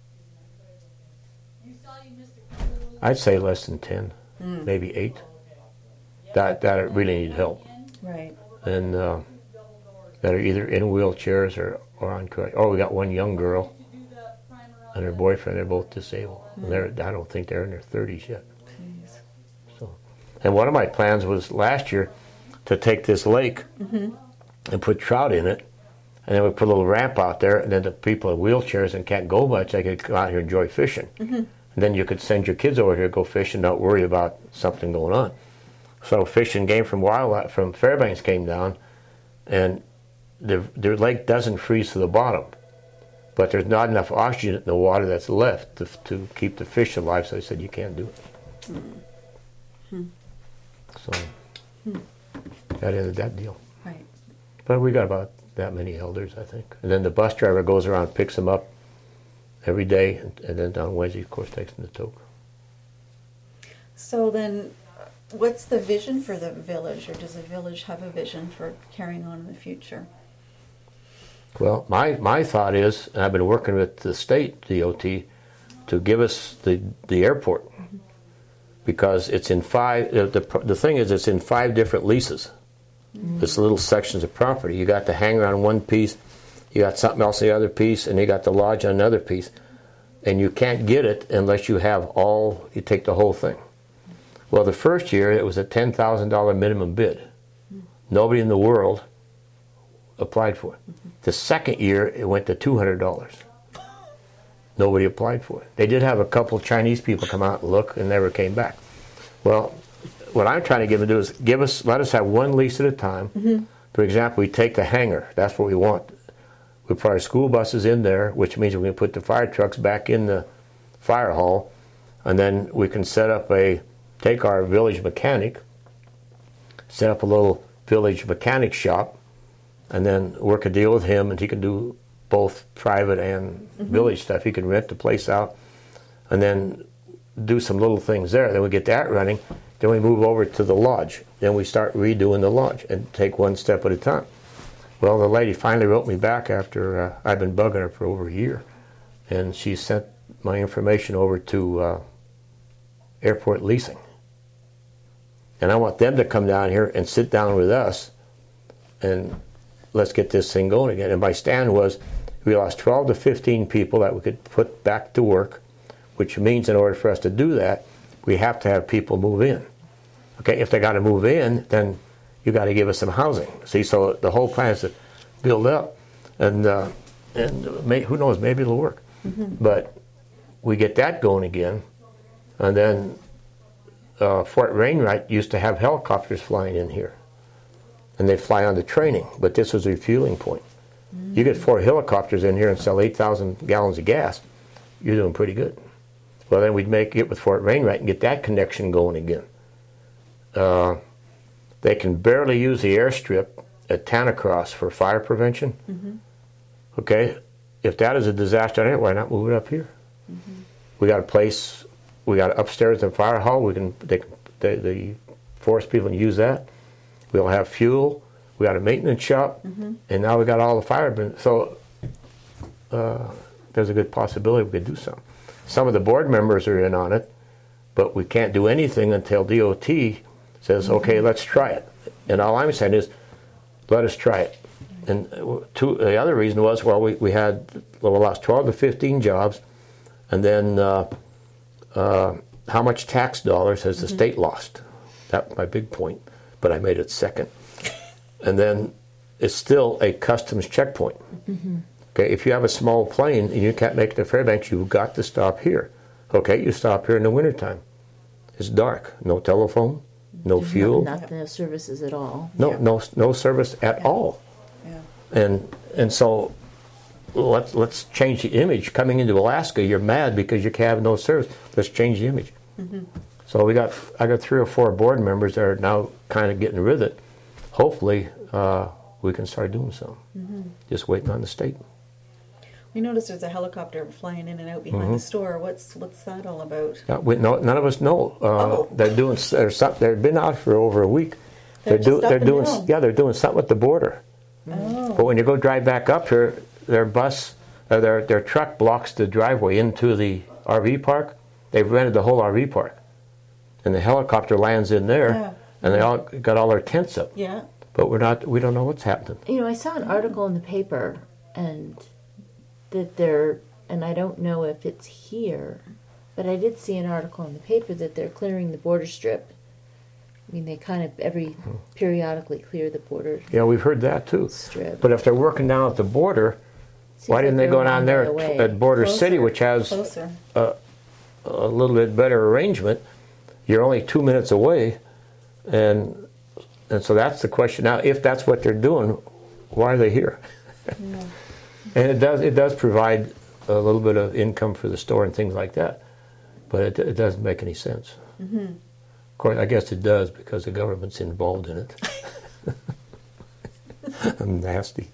I'd say less than ten, Mm. maybe eight. That that really need help. Right. And uh, that are either in wheelchairs or, or on crutch. Oh, we got one young girl and her boyfriend. They're both disabled. Mm. And they're, I don't think they're in their thirties yet. Jeez. So, and one of my plans was last year to take this lake Mm-hmm. and put trout in it, and then we put a little ramp out there, and then the people in wheelchairs and can't go much, they could come out here and enjoy fishing. Mm-hmm. And then you could send your kids over here to go fish and not worry about something going on. So Fish and Game from Wildlife from Fairbanks came down, and the, the lake doesn't freeze to the bottom, but there's not enough oxygen in the water that's left to, to keep the fish alive. So they said you can't do it. Mm-hmm. So that ended that deal. Right. But we got about that many elders, I think. And then the bus driver goes around, picks them up every day, and, and then on Wednesday, of course, takes them to Tok. So then, what's the vision for the village, or does the village have a vision for carrying on in the future? Well, my, my thought is, and I've been working with the state D O T to give us the, the airport, mm-hmm. because it's in five, the, the, the thing is it's in five different leases. Mm-hmm. It's little sections of property. You got the hangar on one piece, you got something else on the other piece, and you got the lodge on another piece. And you can't get it unless you have all, you take the whole thing. Well, the first year it was a ten thousand dollars minimum bid. Mm-hmm. Nobody in the world applied for it. Mm-hmm. The second year it went to two hundred dollars. Nobody applied for it. They did have a couple Chinese people come out and look and never came back. Well, what I'm trying to give them to do is give us, let us have one lease at a time. Mm-hmm. For example, we take the hangar. That's what we want. We put our school buses in there, which means we can put the fire trucks back in the fire hall, and then we can set up a, take our village mechanic, set up a little village mechanic shop, and then work a deal with him, and he can do both private and mm-hmm. village stuff. He can rent the place out, and then do some little things there. Then we get that running. Then we move over to the lodge. Then we start redoing the lodge and take one step at a time. Well, the lady finally wrote me back after uh, I've been bugging her for over a year, and she sent my information over to uh, Airport Leasing. And I want them to come down here and sit down with us, and let's get this thing going again. And my stand was, we lost twelve to fifteen people that we could put back to work, which means in order for us to do that, we have to have people move in. Okay, if they got to move in, then you got to give us some housing. See, so the whole plan is to build up, and uh, and may, who knows, maybe it'll work. Mm-hmm. But we get that going again, and then uh, Fort Wainwright used to have helicopters flying in here, and they fly on the training, but this was a refueling point. Mm-hmm. You get four helicopters in here and sell eight thousand gallons of gas, you're doing pretty good. Well, then we'd make it with Fort Wainwright and get that connection going again. Uh, they can barely use the airstrip at Tanacross for fire prevention. Mm-hmm. Okay, if that is a disaster down here, why not move it up here? Mm-hmm. We got a place, we got upstairs in the fire hall. We can, they, they, the forest people can use that. We'll have fuel. We got a maintenance shop, mm-hmm. and now we got all the firemen. So uh, there's a good possibility we could do something. Some of the board members are in on it, but we can't do anything until D O T says, mm-hmm. okay, let's try it. And all I'm saying is, let us try it. And two, the other reason was, well, we, we had, well, we lost twelve to fifteen jobs, and then uh, uh, how much tax dollars has the mm-hmm. state lost? That's my big point, but I made it second. And then it's still a customs checkpoint. Mm-hmm. Okay, if you have a small plane and you can't make it to Fairbanks, you've got to stop here. Okay, you stop here in the wintertime. It's dark, no telephone, no There's fuel. Not, not no services at all. No, Yeah. no, no service at Yeah. all. Yeah. And and so let's let's change the image. Coming into Alaska, you're mad because you have no service. Let's change the image. Mm-hmm. So we got I got three or four board members that are now kind of getting with it. Hopefully, uh, we can start doing something. Mm-hmm. Just waiting on the state. We noticed there's a helicopter flying in and out behind mm-hmm. the store. What's what's that all about? Uh, we, no, none of us know. Uh, oh. They're doing. They're some, they've been out for over a week. They're, they're, do, they're doing. Down. Yeah, they're doing something at the border. Oh. But when you go drive back up here, their bus, or their their truck blocks the driveway into the R V park. They've rented the whole R V park, and the helicopter lands in there, yeah. and they all got all their tents up. Yeah. But we're not. We don't know what's happening. You know, I saw an article in the paper, and that they're, and I don't know if it's here, but I did see an article in the paper that they're clearing the border strip. I mean, they kind of every periodically clear the border. Yeah, we've heard that too. Strip. But if they're working down at the border, Seems why didn't like they go down there at, at Border Closer. City, which has a, a little bit better arrangement? You're only two minutes away, and and so that's the question. Now, if that's what they're doing, why are they here? Yeah. And it does it does provide a little bit of income for the store and things like that, but it, it doesn't make any sense. Mm-hmm. Of course, I guess it does because the government's involved in it. I'm nasty.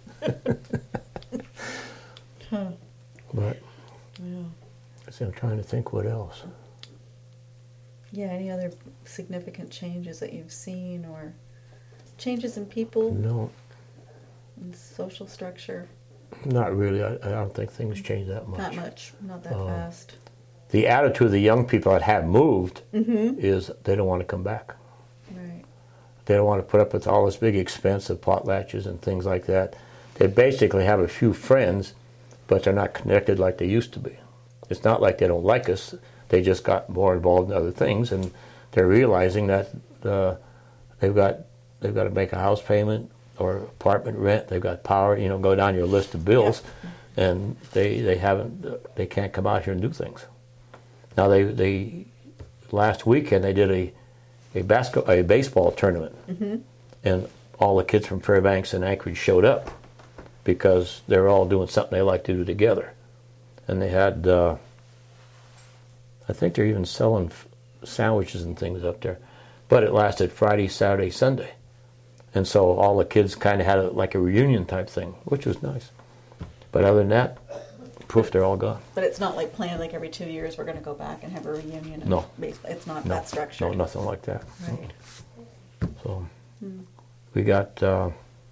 huh. But yeah. So I'm trying to think what else. Yeah, any other significant changes that you've seen or changes in people? No. In social structure? Not really. I, I don't think things change that much. Not much. Not that um, fast. The attitude of the young people that have moved mm-hmm. is they don't want to come back. Right. They don't want to put up with all this big expense of potlatches and things like that. They basically have a few friends, but they're not connected like they used to be. It's not like they don't like us. They just got more involved in other things, and they're realizing that uh, they've got they've got to make a house payment or apartment rent. They've got power. You know, go down your list of bills, yeah. and they they haven't they can't come out here and do things. Now they they last weekend they did a a basketball a baseball tournament, mm-hmm. and all the kids from Fairbanks and Anchorage showed up because they were all doing something they like to do together, and they had uh, I think they're even selling f- sandwiches and things up there, but it lasted Friday, Saturday, Sunday, and so all the kids kind of had a, like a reunion type thing, which was nice. But other than that, poof, they're all gone. But it's not like planned, like every two years we're going to go back and have a reunion. No. Baseball. It's not no. that structured. No, nothing like that. Right. So hmm. we got, uh,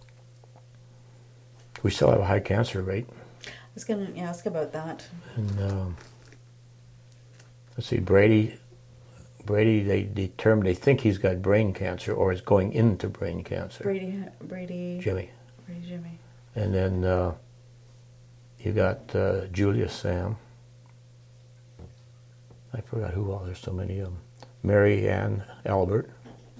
we still have a high cancer rate. I was going to ask about that. And um, let's see, Brady, Brady, they determined, they think he's got brain cancer or is going into brain cancer. Brady, Brady. Jimmy. Brady Jimmy. And then uh, you got uh, Julia Sam. I forgot who all. There's so many of them. Mary Ann Albert.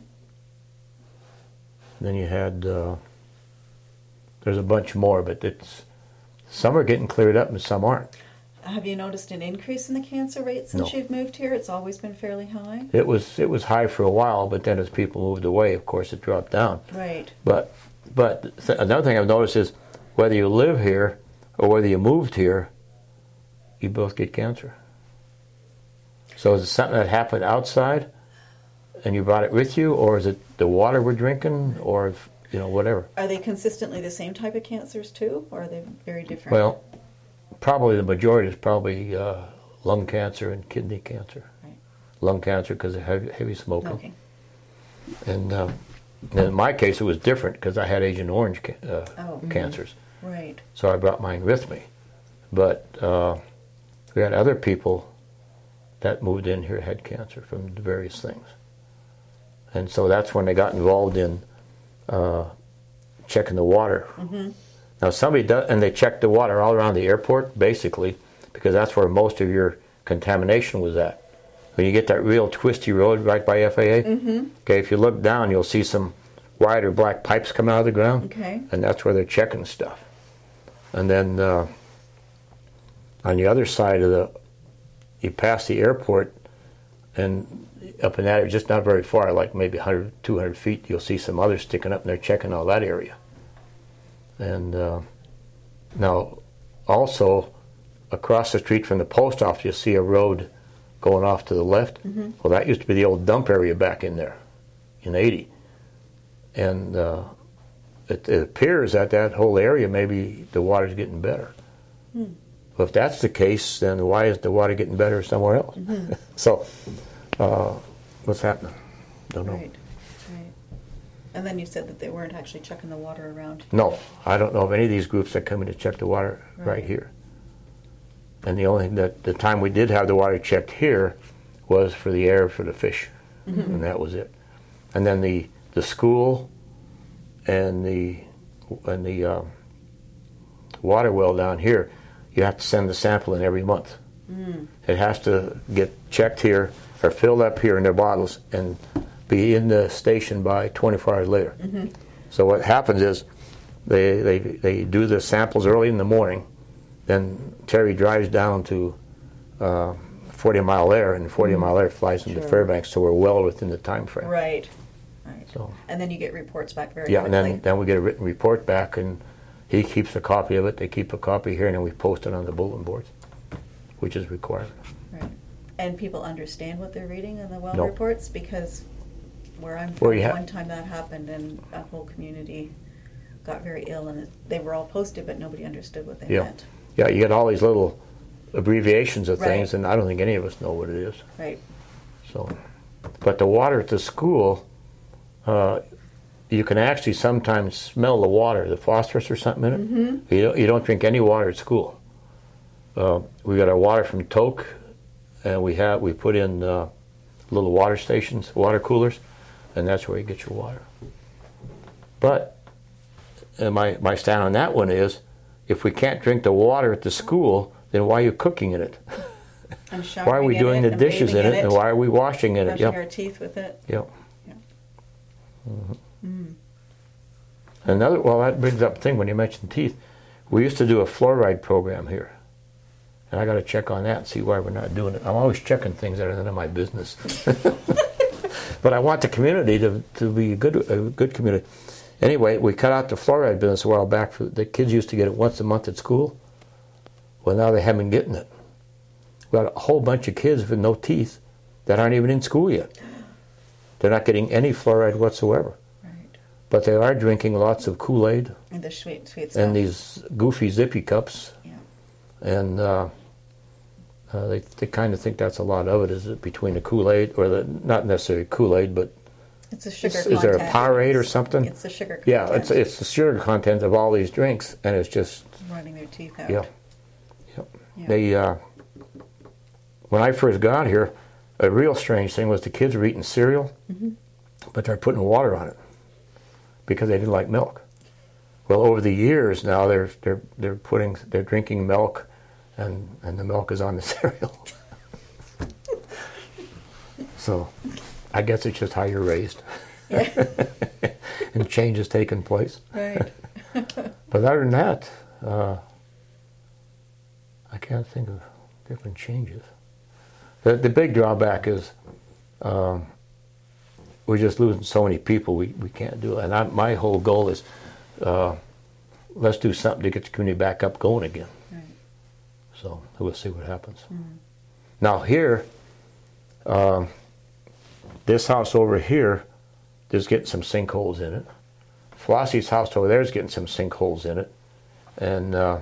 And then you had. Uh, there's a bunch more, but it's some are getting cleared up and some aren't. Have you noticed an increase in the cancer rate since no. you've moved here? It's always been fairly high. It was it was high for a while, but then as people moved away, of course, it dropped down. Right. But but th- another thing I've noticed is whether you live here or whether you moved here, you both get cancer. So is it something that happened outside and you brought it with you, or is it the water we're drinking, or you know whatever? Are they consistently the same type of cancers too, or are they very different? Well, probably the majority is probably uh, lung cancer and kidney cancer. Right. Lung cancer because of heavy, heavy smoking. Okay. And, uh, and in my case, it was different because I had Agent Orange ca- uh, oh. cancers. Right. So I brought mine with me. But uh, we had other people that moved in here had cancer from the various things. And so that's when they got involved in uh, checking the water. Mm-hmm. Now somebody does, and they checked the water all around the airport, basically, because that's where most of your contamination was at. When you get that real twisty road right by F A A, mm-hmm. okay, if you look down, you'll see some white or black pipes come out of the ground, okay. and that's where they're checking stuff. And then uh, on the other side of the, you pass the airport, and up in that area, just not very far, like maybe one hundred, two hundred feet, you'll see some others sticking up, and they're checking all that area. And uh, now, also, across the street from the post office, you see a road going off to the left. Mm-hmm. Well, that used to be the old dump area back in there in eighty. And uh, it, it appears that that whole area, maybe the water's getting better. Hmm. Well, if that's the case, then why is the water getting better somewhere else? Mm-hmm. So, uh, what's happening? Don't know. Right, right. And then you said that they weren't actually checking the water around. No, I don't know of any of these groups that come in to check the water right, Right. here. And the only that the time we did have the water checked here was for the air for the fish, Mm-hmm. and that was it. And then the the school and the and the um, water well down here, you have to send the sample in every month. Mm. It has to get checked here or filled up here in their bottles and be in the station by twenty-four hours later. Mm-hmm. So what happens is they, they they do the samples early in the morning, then Terry drives down to uh, forty Mile Air, and forty Mile Air flies into Sure. Fairbanks, so we're well within the time frame. Right, right. So And then you get reports back very yeah, and quickly. then, then we get a written report back, and he keeps a copy of it, they keep a copy here, and then we post it on the bulletin boards, which is required. Right. And people understand what they're reading in the well No. reports, because where I'm Where from, you ha- one time that happened and a whole community got very ill, and it, they were all posted, but nobody understood what they Yeah. meant. Yeah, you get all these little abbreviations of things, Right. and I don't think any of us know what it is. Right. So, but the water at the school, uh, you can actually sometimes smell the water, the phosphorus or something in it. Mm-hmm. You don't, you don't drink any water at school. Uh, we got our water from Toke, and we have we put in uh, little water stations, water coolers, and that's where you get your water. But uh, my my stand on that one is, if we can't drink the water at the school, then why are you cooking in it? And Why are we showering in doing it the and dishes in bathing it, and why are we washing in it? brushing Yep. our teeth with it. Yep. Yeah. Mhm. Mm. Another, well, that brings up a thing when you mentioned teeth. We used to do a fluoride program here, and I got to check on that and see why we're not doing it. I'm always checking things that are none of my business, but I want the community to to be a good a good community. Anyway, we cut out the fluoride business a while back. The kids used to get it once a month at school. Well, now they haven't been getting it. We got a whole bunch of kids with no teeth that aren't even in school yet. They're not getting any fluoride whatsoever. Right. But they are drinking lots of Kool-Aid And the sweet, sweet stuff. and these goofy zippy cups. Yeah. And uh, uh, they, they kind of think that's a lot of it, is it between the Kool-Aid, or the, not necessarily Kool-Aid, but It's a sugar is, content. is there a Powerade or something? It's the sugar content. Yeah, it's it's the sugar content of all these drinks, and it's just, running their teeth out. yeah. Yep. Yeah. They, uh, when I first got here, a real strange thing was the kids were eating cereal, Mm-hmm. but they're putting water on it because they didn't like milk. Well, over the years now, they're they're they're putting they're drinking milk, and and the milk is on the cereal. So, I guess it's just how you're raised, Yeah. and change has taken place. Right. But other than that, uh, I can't think of different changes. The, the big drawback is um, we're just losing so many people, we, we can't do it. And I, my whole goal is uh, let's do something to get the community back up going again. Right. So we'll see what happens. Mm-hmm. Now here, um, this house over here, there's getting some sinkholes in it. Flossie's house over there is getting some sinkholes in it. And uh,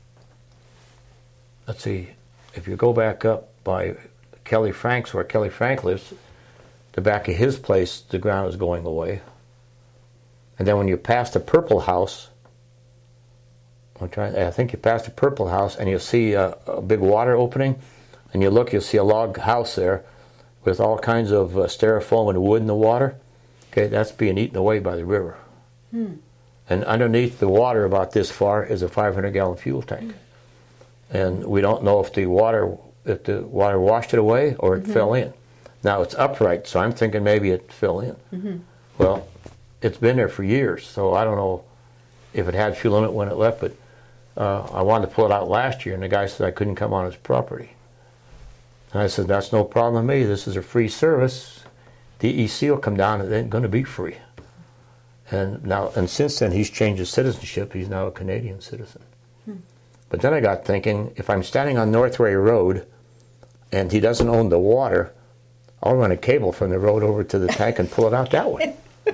let's see, if you go back up by Kelly Frank's, where Kelly Frank lives, the back of his place, the ground is going away. And then when you pass the purple house, I'm trying, I think you pass the purple house and you'll see a, a big water opening, and you look, you'll see a log house there with all kinds of uh, styrofoam and wood in the water. Okay, that's being eaten away by the river. Hmm. And underneath the water about this far is a five hundred gallon fuel tank. And we don't know if the water if the water washed it away or it Mm-hmm. fell in. Now it's upright, so I'm thinking maybe it fell in. Mm-hmm. Well, it's been there for years, so I don't know if it had fuel in it when it left, but uh, I wanted to pull it out last year, and the guy said I couldn't come on his property. And I said, that's no problem with me. This is a free service. D E C will come down, and it ain't going to be free. And now, and since then, he's changed his citizenship. He's now a Canadian citizen. Hmm. But then I got thinking, if I'm standing on Northway Road and he doesn't own the water, I'll run a cable from the road over to the tank and pull it out that way.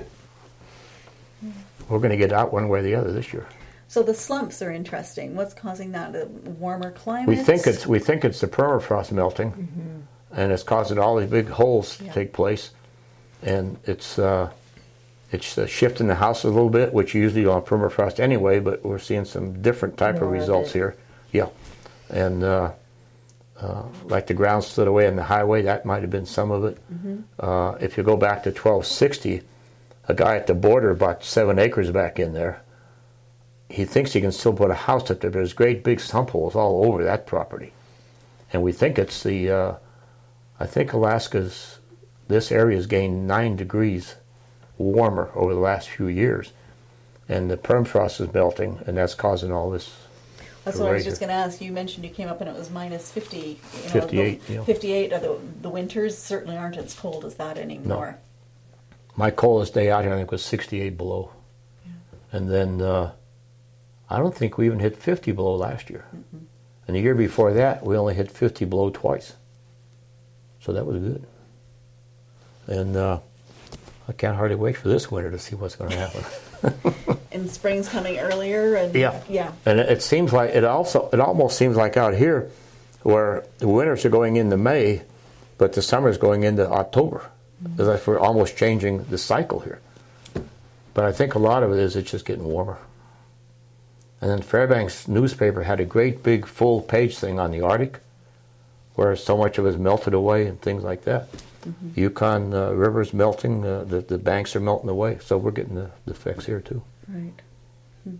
We're going to get out one way or the other this year. So the slumps are interesting. What's causing that? A warmer climate? We think it's we think it's the permafrost melting, mm-hmm. and it's causing all these big holes yeah. to take place, and it's uh, it's uh, shifting the house a little bit, which you usually do on permafrost anyway. But we're seeing some different type More of results of here. Yeah, and uh, uh, like the ground slid away on the highway, that might have been some of it. Mm-hmm. Uh, if you go back to twelve sixty, a guy at the border bought seven acres back in there. He thinks he can still put a house up there, but there's great big sump holes all over that property. And we think it's the, uh, I think Alaska's, this area has gained nine degrees warmer over the last few years. And the permafrost is melting, and that's causing all this. That's what I was just going to ask. You mentioned you came up and it was minus fifty. You know, fifty-eight, the, yeah. fifty-eight, are the, the winters certainly aren't as cold as that anymore. No. My coldest day out here, I think, was sixty-eight below. Yeah. And then... Uh, I don't think we even hit fifty below last year. Mm-hmm. And the year before that, we only hit fifty below twice. So that was good. And uh, I can't hardly wait for this winter to see what's going to happen. And spring's coming earlier, and yeah, yeah. And it seems like it also it almost seems like out here, where the winters are going into May, but the summer's going into October. Mm-hmm. As if we're almost changing the cycle here. But I think a lot of it is it's just getting warmer. And then Fairbanks newspaper had a great big full page thing on the Arctic, where so much of it is melted away and things like that. Mm-hmm. Yukon uh, River's melting, uh, the, the banks are melting away, so we're getting the, the effects here too. Right. Hmm.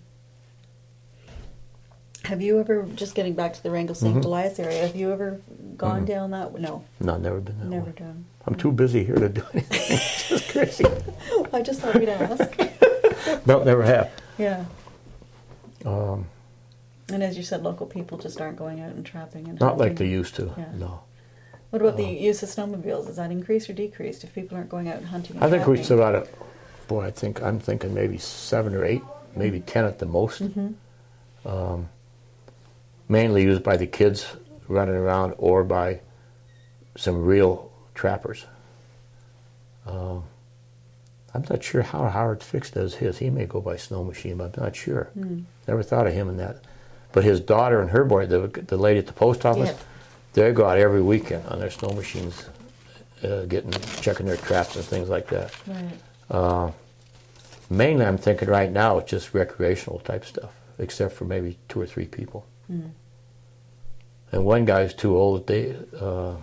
Have you ever, just getting back to the Wrangell Saint Mm-hmm. Elias area, have you ever gone mm-hmm. down that? No. No, never been that Never way. done. I'm too busy here to do anything. It's just crazy. I just thought we'd ask. No, never have. Yeah. Um, and as you said, local people just aren't going out and trapping. And not hunting. like they used to, yeah. no. What about uh, the use of snowmobiles? Is that increased or decreased if people aren't going out and hunting and I think trapping? we still got a, boy, I think, I'm thinking maybe seven or eight, maybe ten at the most. Mm-hmm. Um, mainly used by the kids running around or by some real trappers. Um, I'm not sure how Howard Fix does his. He may go by snow machine, but I'm not sure. Mm. Never thought of him in that. But his daughter and her boy, the, the lady at the post office, yeah. they go out every weekend on their snow machines, uh, getting checking their traps and things like that. Right. Uh, mainly, I'm thinking right now it's just recreational type stuff, except for maybe two or three people. Mm. And one guy's too old. Dave, uh,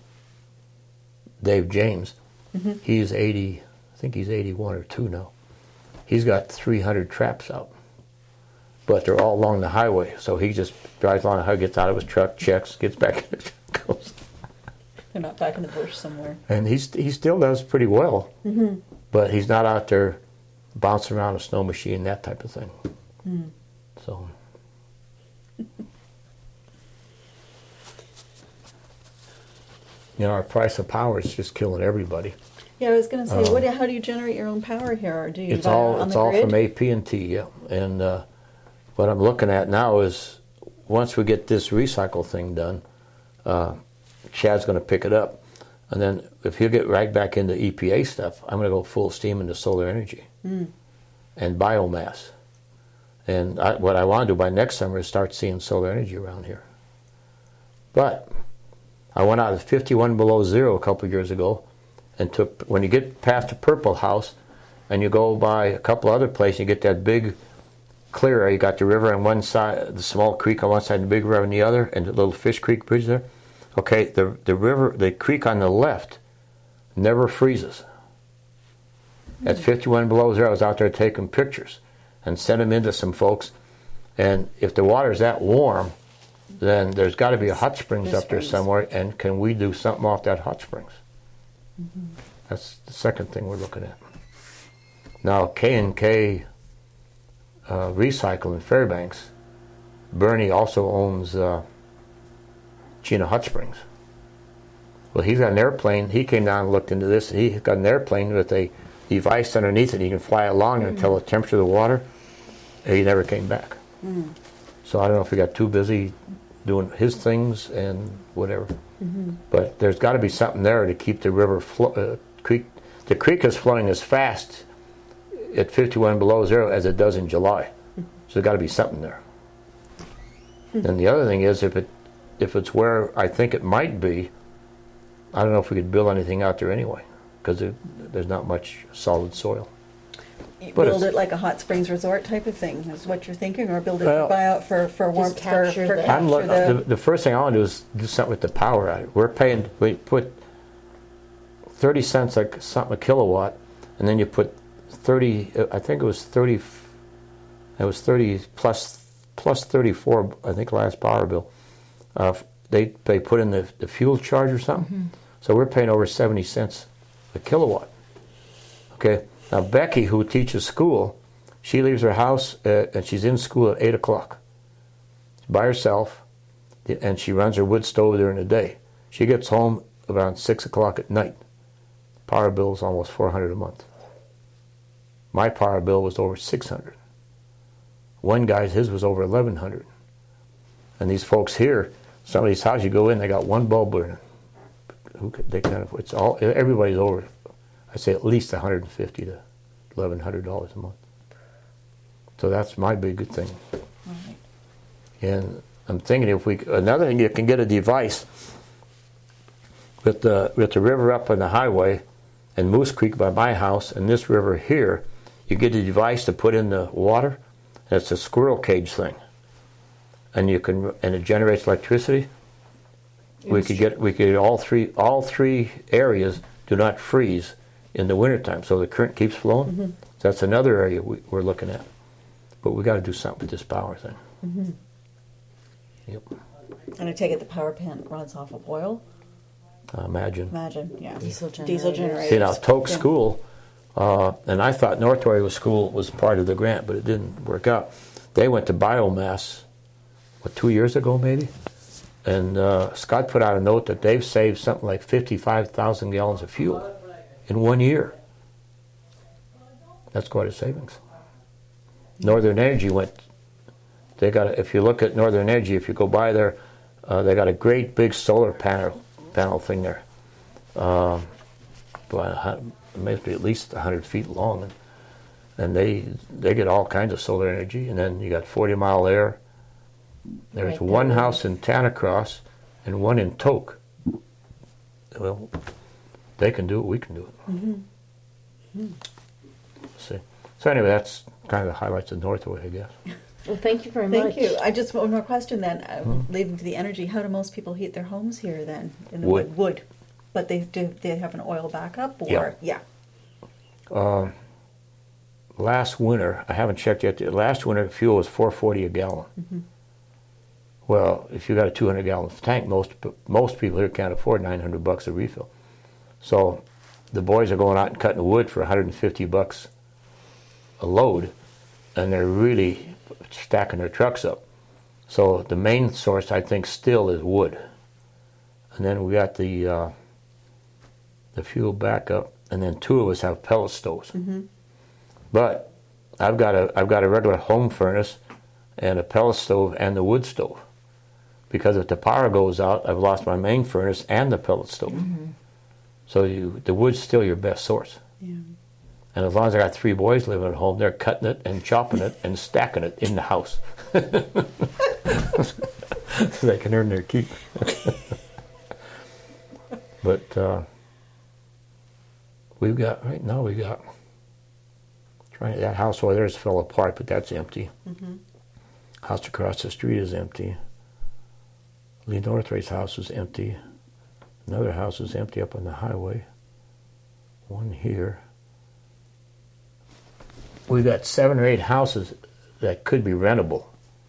Dave James, mm-hmm. he's eighty. I think he's eighty-one or two now. He's got three hundred traps out. But they're all along the highway. So he just drives along the highway, gets out of his truck, checks, gets back in his truck, goes. They're not back in the bush somewhere. And he's, he still does pretty well. Mm-hmm. But he's not out there bouncing around a snow machine, that type of thing. Mm. So. You know, our price of power is just killing everybody. Yeah, I was going to say, um, what? How do you generate your own power here? Or do you it's all on it's the all grid? from A P and T, yeah. And uh, what I'm looking at now is once we get this recycle thing done, uh, Chad's going to pick it up, and then if he'll get right back into E P A stuff, I'm going to go full steam into solar energy mm. and biomass. And I, what I want to do by next summer is start seeing solar energy around here. But I went out at fifty-one below zero a couple of years ago. And took, when you get past the Purple House and you go by a couple other places, you get that big clear area. You got the river on one side, the small creek on one side, and the big river on the other, and the little Fish Creek bridge there. Okay, the the river, the creek on the left never freezes. Mm-hmm. At fifty-one below zero, I was out there taking pictures and sent them into some folks. And if the water's that warm, then there's got to be a hot springs There's up there springs. somewhere, and can we do something off that hot springs? Mm-hmm. That's the second thing we're looking at. Now, K and K uh, Recycle in Fairbanks, Bernie also owns uh, Chena Hot Springs. Well, he's got an airplane. He came down and looked into this. He's got an airplane with a device underneath it. He can fly along mm-hmm. and tell the temperature of the water. And he never came back. Mm. So I don't know if he got too busy doing his things and whatever. Mm-hmm. But there's got to be something there to keep the river flo- uh, creek. The creek is flowing as fast at fifty-one below zero as it does in July. So there's got to be something there. Mm-hmm. And the other thing is, if it if it's where I think it might be, I don't know if we could build anything out there anyway, because there, there's not much solid soil. You But build it's- it like a hot springs resort type of thing, is what you're thinking, or build it Well, for buyout for, for warmth, for, capture for the- capture I'm look, the, the, the first thing I want to do is do something with the power out. We're paying, we put thirty cents like something a kilowatt, and then you put thirty, I think it was thirty, it was thirty plus, plus thirty-four, I think last power bill. Uh, they, they put in the, the fuel charge or something. Mm-hmm. So we're paying over seventy cents a kilowatt. Okay, now Becky, who teaches school, she leaves her house uh, and she's in school at eight o'clock by herself, and she runs her wood stove during the day. She gets home around six o'clock at night. Power bill is almost four hundred a month. My power bill was over six hundred. One guy's, his was over eleven hundred. And these folks here, some of these houses, you go in, they got one bulb burning. Who could, they kind of, it's all, everybody's over, I say at least one hundred fifty to eleven hundred dollars a month. So that's my big thing. Right. And I'm thinking if we, another thing, you can get a device with the with the river up on the highway and Moose Creek by my house and this river here, you get a device to put in the water, and it's a squirrel cage thing. And you can, and it generates electricity. We could get, we could, all three, all three areas do not freeze in the wintertime, so the current keeps flowing. Mm-hmm. That's another area we, we're looking at. But we got to do something with this power thing. Mm-hmm. Yep. And I take it the power plant runs off of oil? I imagine. Imagine, yeah. Diesel Diesel generators. generators. See, now, Toke Yeah. School, uh, and I thought North Warrior School was part of the grant, but it didn't work out. They went to biomass, what, two years ago maybe? And uh, Scott put out a note that they've saved something like fifty-five thousand gallons of fuel in one year. That's quite a savings. Northern Energy went, they got, a, if you look at Northern Energy, if you go by there, uh, they got a great big solar panel panel thing there. Um, but it may be at least one hundred feet long. And, and they they get all kinds of solar energy. And then you got forty mile air. There's Right, one there house in Tanacross and one in Toke. Well, they can do it, we can do it. Mm-hmm. Mm-hmm. See. So anyway, that's kind of the highlights of Northway, I guess. Well, thank you very Thank much. you. I just one more question then, uh, Hmm. leading to the energy. How do most people heat their homes here then? In the Wood. wood. But they do they have an oil backup or Yeah. yeah. Um, last winter, I haven't checked yet. Last winter, fuel was four forty a gallon. Mm-hmm. Well, if you got a two hundred gallon tank, most most people here can't afford nine hundred bucks a refill. So the boys are going out and cutting wood for one hundred fifty bucks a load, and they're really stacking their trucks up. So the main source, I think, still is wood. And then we got the uh, the fuel backup, and then two of us have pellet stoves. Mm-hmm. But I've got a I've got a regular home furnace and a pellet stove and the wood stove. Because if the power goes out, I've lost my main furnace and the pellet stove. Mm-hmm. So you, the wood's still your best source. Yeah. And as long as I got three boys living at home, they're cutting it and chopping it and stacking it in the house. So they can earn their keep. But uh, we've got, right now we got, trying that house over there fell apart, but that's empty. Mm-hmm. House across the street is empty. Lee Northray's house is empty. Another house is empty up on the highway. One here. We've got seven or eight houses that could be rentable,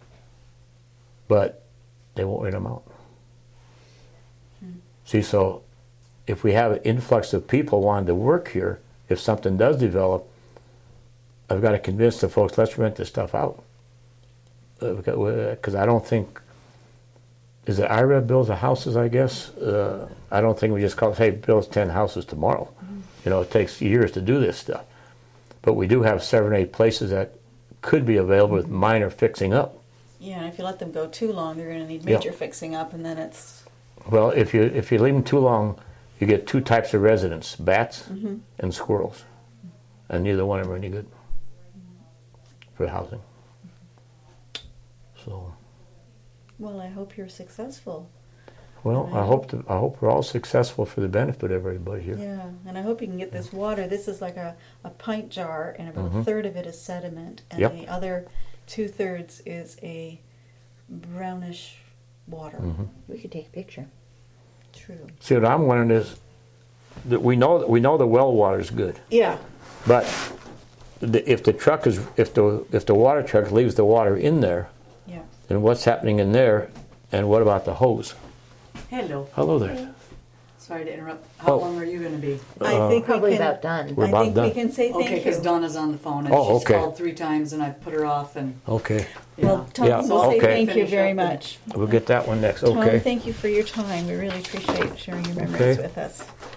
but they won't rent them out. Hmm. See, so if we have an influx of people wanting to work here, if something does develop, I've got to convince the folks, let's rent this stuff out. Because uh, I don't think, is it I R E B builds the houses, I guess? Uh, I don't think we just call, hey, build ten houses tomorrow. Mm-hmm. You know, it takes years to do this stuff. But we do have seven or eight places that could be available with minor fixing up. Yeah, and if you let them go too long, they're going to need Yeah. major fixing up, and then it's Well, if you if you leave them too long, you get two types of residents: bats mm-hmm. and squirrels, and neither one of them are any good for housing. So, well. I hope you're successful. well, I Right. hope to, I hope we're all successful for the benefit of everybody here. Yeah, and I hope you can get this water. This is like a, a pint jar, and about Mhm. a third of it is sediment, and Yep. the other two thirds is a brownish water. Mhm. We could take a picture. True. See, what I'm wondering is that we know we know the well water is good, Yeah. but the, if the truck is if the if the water truck leaves the water in there, Yeah. then what's happening in there, and what about the hose? Hello. Hello there. Sorry to interrupt. How Oh. long are you going to be? I think Probably we can. about done. We're I about think done. we can say thank Okay, because you. Donna's on the phone and Oh, she's okay. called three times and I've put her off and Okay, yeah. Well, Tom, Yeah, we'll say okay. thank you Finish very up the- much. we'll get that one next. Tom, Okay. thank you for your time. We really appreciate sharing your memories Okay. with us.